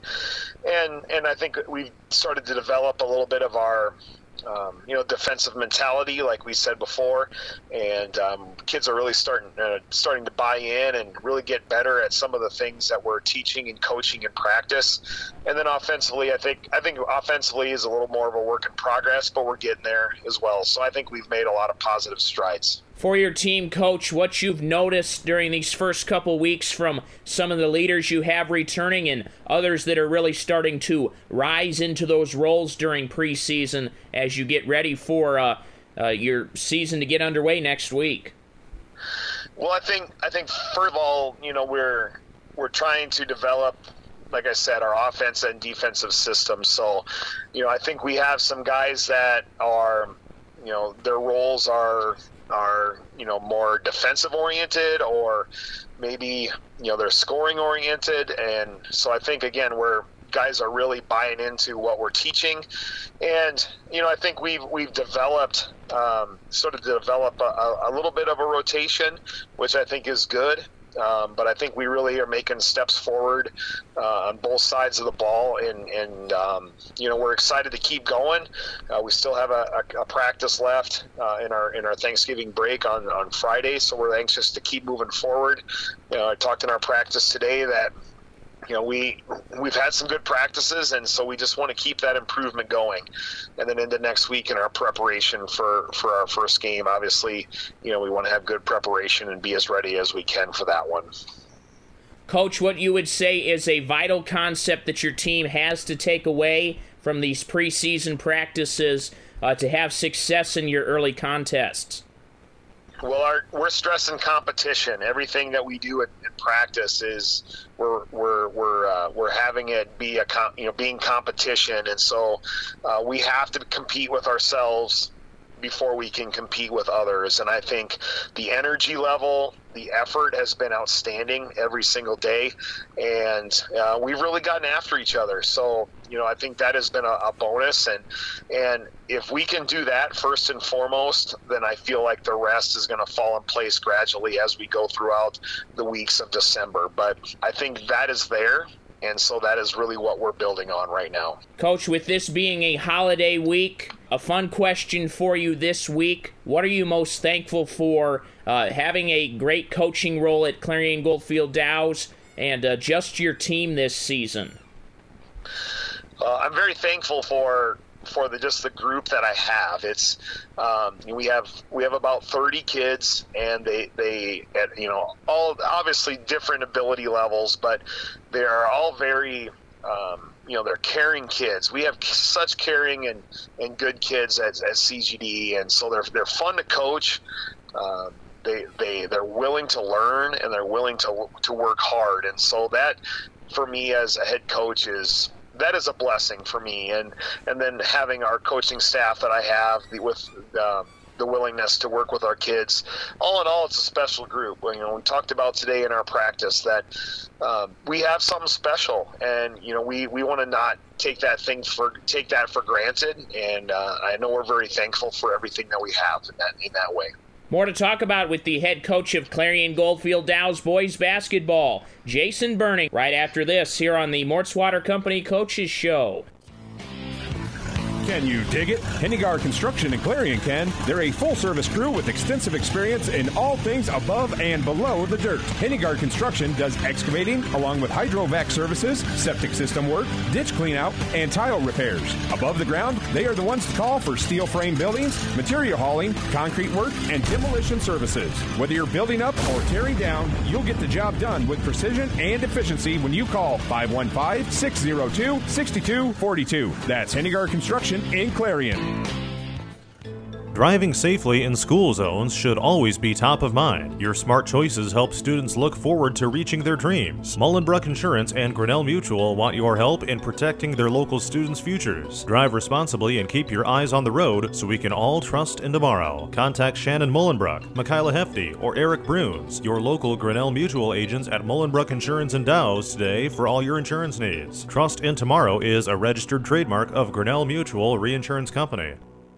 and and I think we've started to develop a little bit of our Um, you know, defensive mentality, like we said before, and um, kids are really starting uh, starting to buy in and really get better at some of the things that we're teaching and coaching in practice. And then offensively, I think I think offensively is a little more of a work in progress, but we're getting there as well. So I think we've made a lot of positive strides. For your team, Coach, what you've noticed during these first couple weeks from some of the leaders you have returning and others that are really starting to rise into those roles during preseason as you get ready for uh, uh, your season to get underway next week? Well, I think I think first of all, you know, we're we're trying to develop, like I said, our offense and defensive systems. So, you know, I think we have some guys that are, you know, their roles are. are you know more defensive oriented, or maybe you know they're scoring oriented, and so I think again we're guys are really buying into what we're teaching, and you know I think we've we've developed um, sort of develop a, a little bit of a rotation, which I think is good. Um, but I think we really are making steps forward uh, on both sides of the ball, and, and um, you know we're excited to keep going. Uh, we still have a, a, a practice left uh, in our in our Thanksgiving break on, on Friday, so we're anxious to keep moving forward. You know, I talked in our practice today that you know we we've had some good practices, and so we just want to keep that improvement going. And then into next week in our preparation for, for our first game, obviously, you know we want to have good preparation and be as ready as we can for that one. Coach, what you would say is a vital concept that your team has to take away from these preseason practices uh, to have success in your early contests? Well, our, we're stressing competition. Everything that we do in, in practice is we're we're we're uh, we're having it be a com- you know being competition, and so uh, we have to compete with ourselves before we can compete with others. And I think the energy level, the effort has been outstanding every single day, and uh, we've really gotten after each other. So, you know, I think that has been a, a bonus, and and if we can do that first and foremost, then I feel like the rest is going to fall in place gradually as we go throughout the weeks of December. But I think that is there. And so that is really what we're building on right now. Coach, with this being a holiday week, a fun question for you this week. What are you most thankful for, uh, having a great coaching role at Clarion Goldfield Dows and uh, just your team this season? Uh, I'm very thankful for for the just the group that I have. It's um, we have we have about thirty kids, and they they at, you know, all obviously different ability levels, but they are all very um, you know, they're caring kids. We have such caring and, and good kids at, at C G D, and so they're they're fun to coach. Um, they they they're willing to learn, and they're willing to to work hard, and so that for me as a head coach is. That is a blessing for me, and and then having our coaching staff that I have with uh, the willingness to work with our kids. All in all, it's a special group. You know, we talked about today in our practice that um, we have something special, and you know, we, we want to not take that thing for take that for granted. And uh, I know we're very thankful for everything that we have in that in that way. More to talk about with the head coach of Clarion Goldfield Dows boys basketball, Jason Burning, right after this here on the Mortz Water Company Coaches Show. Can you dig it? Hennigar Construction in Clarion can. They're a full-service crew with extensive experience in all things above and below the dirt. Hennigar Construction does excavating, along with hydrovac services, septic system work, ditch cleanout, and tile repairs. Above the ground, they are the ones to call for steel frame buildings, material hauling, concrete work, and demolition services. Whether you're building up or tearing down, you'll get the job done with precision and efficiency when you call five one five, six zero two, six two four two. That's Hennigar Construction in Clarion. Driving safely in school zones should always be top of mind. Your smart choices help students look forward to reaching their dreams. Mullenbrook Insurance and Grinnell Mutual want your help in protecting their local students' futures. Drive responsibly and keep your eyes on the road so we can all trust in tomorrow. Contact Shannon Mullenbrook, Michaela Hefty, or Eric Bruns, your local Grinnell Mutual agents at Mullenbrook Insurance and Dows today for all your insurance needs. Trust in Tomorrow is a registered trademark of Grinnell Mutual Reinsurance Company.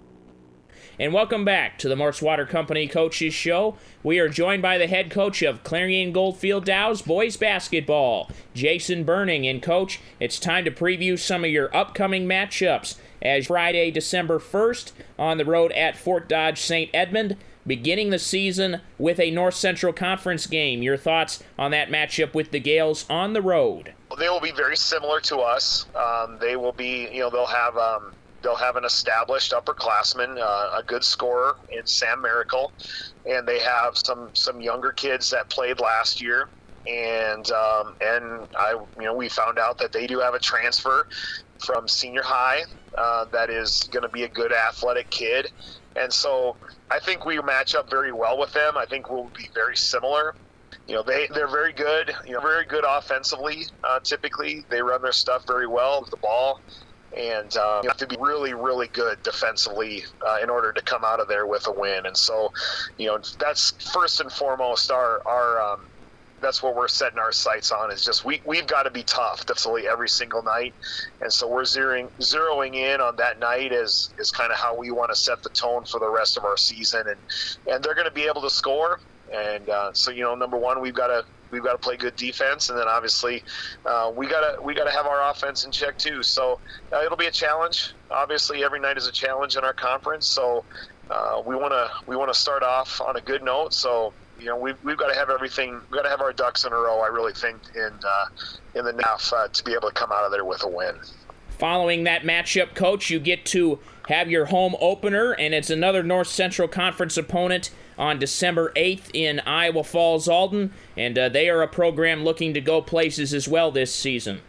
And welcome back to the Mortz Water Company Coaches Show. We are joined by the head coach of Clarion Goldfield Dows boys basketball, Jason Burning. And Coach, it's time to preview some of your upcoming matchups as Friday, December first, on the road at Fort Dodge Saint Edmund, beginning the season with a North Central Conference game. Your thoughts on that matchup with the Gales on the road? They will be very similar to us. Um, they will be, you know, they'll have... Um, They'll have an established upperclassman, uh, a good scorer in Sam Miracle, and they have some some younger kids that played last year. And um, and I, you know, we found out that they do have a transfer from senior high uh, that is going to be a good athletic kid, and so I think we match up very well with them. I think we'll be very similar. You know, they, they're very good, you know, very good offensively. Uh, typically, they run their stuff very well with the ball. And uh, you have to be really, really good defensively uh, in order to come out of there with a win. And so, you know, that's first and foremost our our um, that's what we're setting our sights on. Is just we we've got to be tough defensively every single night. And so we're zeroing zeroing in on that night as is kind of how we want to set the tone for the rest of our season. And and they're going to be able to score. And uh, so, you know, number one, we've got to. We've got to play good defense, and then obviously uh, we gotta we gotta have our offense in check too. So uh, it'll be a challenge. Obviously, every night is a challenge in our conference. So uh, we wanna we wanna start off on a good note. So you know we've we've got to have everything. We've got to have our ducks in a row. I really think in uh, in the N A F uh, to be able to come out of there with a win. Following that matchup, Coach, you get to have your home opener, and it's another North Central Conference opponent on December eighth in Iowa Falls, Alden, and uh, they are a program looking to go places as well this season.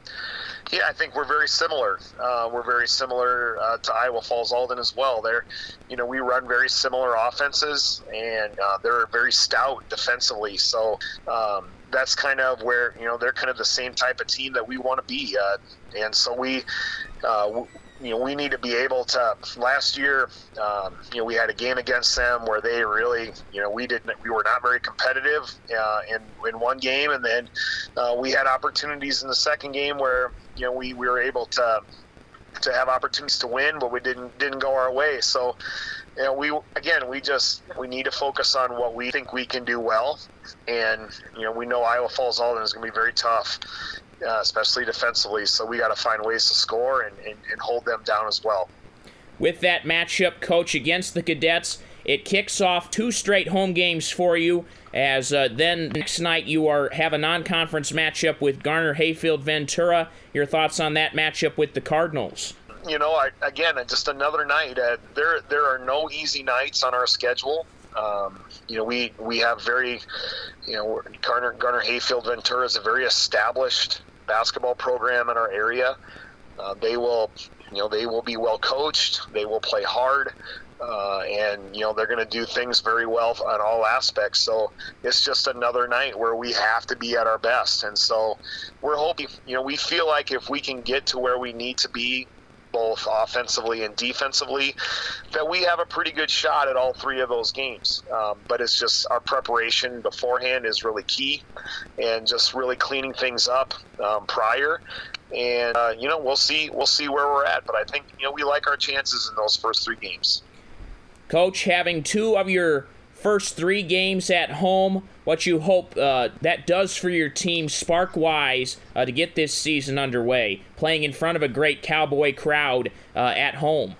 Yeah, I think we're very similar. Uh, we're very similar uh, to Iowa Falls, Alden as well. They're, you know, we run very similar offenses, and uh, they're very stout defensively. So um, that's kind of where, you know, they're kind of the same type of team that we want to be. Uh, and so we, uh, you know, we need to be able to. Last year, um, you know, we had a game against them where they really, you know, we didn't, we were not very competitive uh, in in one game, and then uh, we had opportunities in the second game where, you know, we, we were able to to have opportunities to win, but we didn't didn't go our way. So, you know, we again, we just we need to focus on what we think we can do well, and you know, we know Iowa Falls Alden is going to be very tough. Uh, especially defensively, so we got to find ways to score and, and, and hold them down as well. With that matchup, Coach, against the Cadets, it kicks off two straight home games for you, as uh, then next night you are have a non-conference matchup with Garner-Hayfield Ventura. Your thoughts on that matchup with the Cardinals? You know, I, again, just another night. Uh, there, there are no easy nights on our schedule. Um, you know, we, we have very, you know, Garner, Garner-Hayfield Ventura is a very established basketball program in our area. Uh, they will, you know, they will be well coached. They will play hard, uh, and you know, they're going to do things very well on all aspects. So it's just another night where we have to be at our best. And so we're hoping, you know, we feel like if we can get to where we need to be, both offensively and defensively, that we have a pretty good shot at all three of those games. Um, but it's just our preparation beforehand is really key, and just really cleaning things up um, prior. And uh, you know, we'll see we'll see where we're at. But I think, you know, we like our chances in those first three games. Coach, having two of your first three games at home, what you hope uh, that does for your team spark-wise uh, to get this season underway, playing in front of a great Cowboy crowd uh, at home?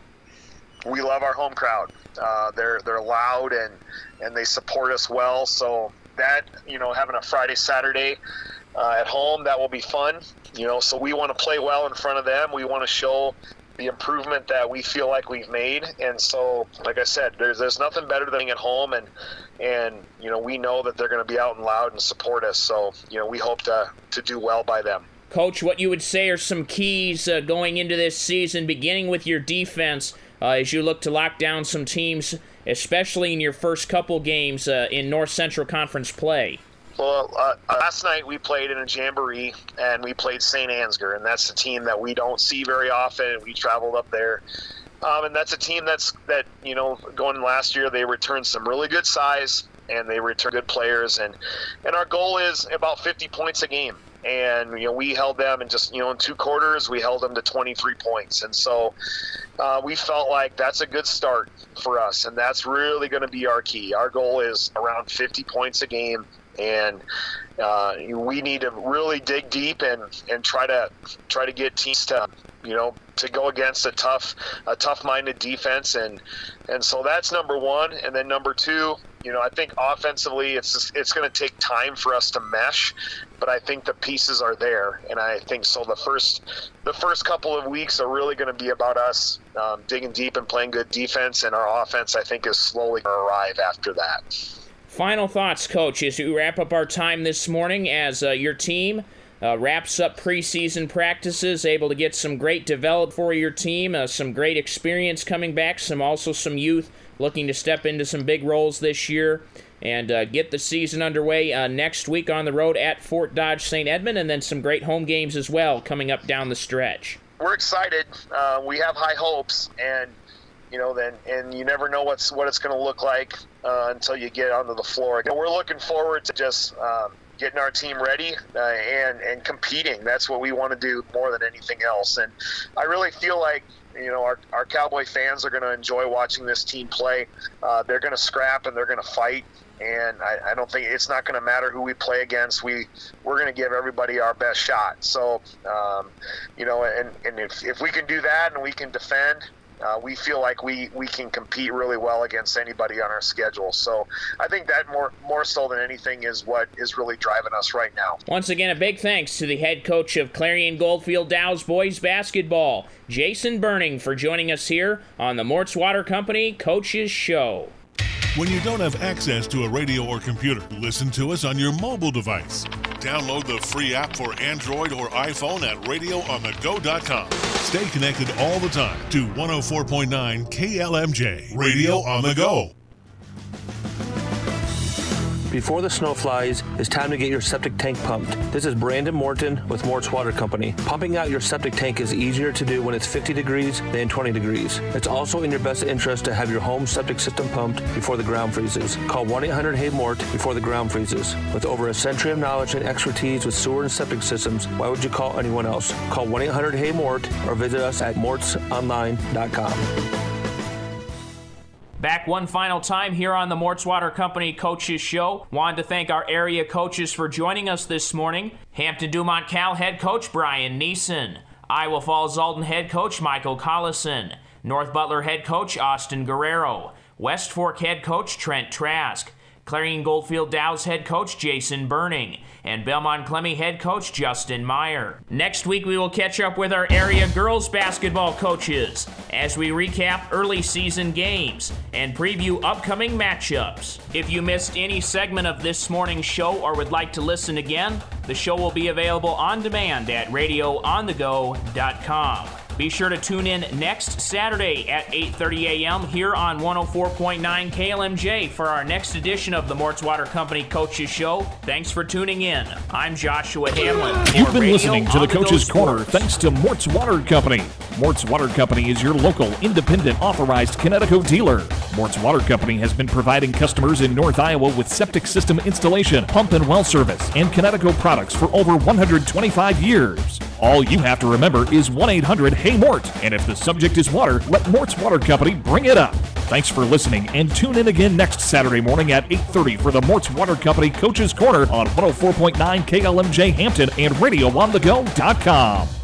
We love our home crowd. Uh, they're they're loud and and they support us well. So that, you know, having a Friday, Saturday uh, at home, that will be fun. You know, so we want to play well in front of them. We want to show the improvement that we feel like we've made. And so, like I said, there's there's nothing better than being at home, and and you know, we know that they're going to be out and loud and support us. So, you know, we hope to to do well by them. Coach, what you would say are some keys uh, going into this season, beginning with your defense, uh, as you look to lock down some teams, especially in your first couple games uh, in North Central Conference play? Well, uh, last night we played in a jamboree, and we played Saint Ansgar, and that's a team that we don't see very often. We traveled up there, um, and that's a team that's that you know, going last year, they returned some really good size, and they returned good players, and and our goal is about fifty points a game. And you know, we held them in just you know in two quarters, we held them to twenty-three points, and so uh, we felt like that's a good start for us, and that's really going to be our key. Our goal is around fifty points a game. And uh, we need to really dig deep and, and try to try to get teams to you know to go against a tough a tough-minded defense, and and so that's number one. And then number two, you know, I think offensively it's just, it's going to take time for us to mesh, but I think the pieces are there, and I think so. The first the first couple of weeks are really going to be about us um, digging deep and playing good defense, and our offense, I think, is slowly going to arrive after that. Final thoughts, Coach, as we wrap up our time this morning, as uh, your team uh, wraps up preseason practices, able to get some great development for your team, uh, some great experience coming back, some also some youth looking to step into some big roles this year, and uh, get the season underway uh, next week on the road at Fort Dodge Saint Edmund, and then some great home games as well coming up down the stretch. We're excited. Uh, we have high hopes, and you know, then and you never know what's what it's going to look like uh, until you get onto the floor. You know, we're looking forward to just um, getting our team ready uh, and and competing. That's what we want to do more than anything else. And I really feel like, you know, our, our Cowboy fans are going to enjoy watching this team play. Uh, they're going to scrap and they're going to fight. And I, I don't think it's not going to matter who we play against. We we're going to give everybody our best shot. So, um, you know, and and if if we can do that and we can defend, Uh, we feel like we, we can compete really well against anybody on our schedule. So I think that more more so than anything is what is really driving us right now. Once again, a big thanks to the head coach of Clarion Goldfield Dows boys basketball, Jason Burning, for joining us here on the Mort's Water Company Coaches Show. When you don't have access to a radio or computer, listen to us on your mobile device. Download the free app for Android or iPhone at radio on the go dot com. Stay connected all the time to one oh four point nine K L M J, Radio on the Go. Before the snow flies, it's time to get your septic tank pumped. This is Brandon Morton with Mort's Water Company. Pumping out your septic tank is easier to do when it's fifty degrees than twenty degrees. It's also in your best interest to have your home septic system pumped before the ground freezes. Call one eight hundred hey mort before the ground freezes. With over a century of knowledge and expertise with sewer and septic systems, why would you call anyone else? Call one eight hundred hey mort or visit us at morts online dot com. Back one final time here on the Mort's Water Company Coaches Show. Wanted to thank our area coaches for joining us this morning. Hampton Dumont Cal head coach Brian Neeson. Iowa Falls Alton head coach Michael Collison. North Butler head coach Austin Guerrero. West Fork head coach Trent Trask. Clarion Goldfield Dow's head coach Jason Burning, and Belmont Clemmy head coach Justin Meyer. Next week we will catch up with our area girls basketball coaches as we recap early season games and preview upcoming matchups. If you missed any segment of this morning's show or would like to listen again, the show will be available on demand at radio on the go dot com. Be sure to tune in next Saturday at eight thirty a.m. here on one oh four point nine K L M J for our next edition of the Mort's Water Company Coaches Show. Thanks for tuning in. I'm Joshua Hamlin. You've been listening to the Coaches Corner thanks to Mort's Water Company. Mort's Water Company is your local, independent, authorized Connecticut dealer. Mort's Water Company has been providing customers in North Iowa with septic system installation, pump and well service, and Connecticut products for over one hundred twenty-five years. All you have to remember is one eight hundred hey mort, and if the subject is water, let Mort's Water Company bring it up. Thanks for listening, and tune in again next Saturday morning at eight thirty for the Mort's Water Company Coaches Corner on one oh four point nine K L M J Hampton and radio on the go dot com.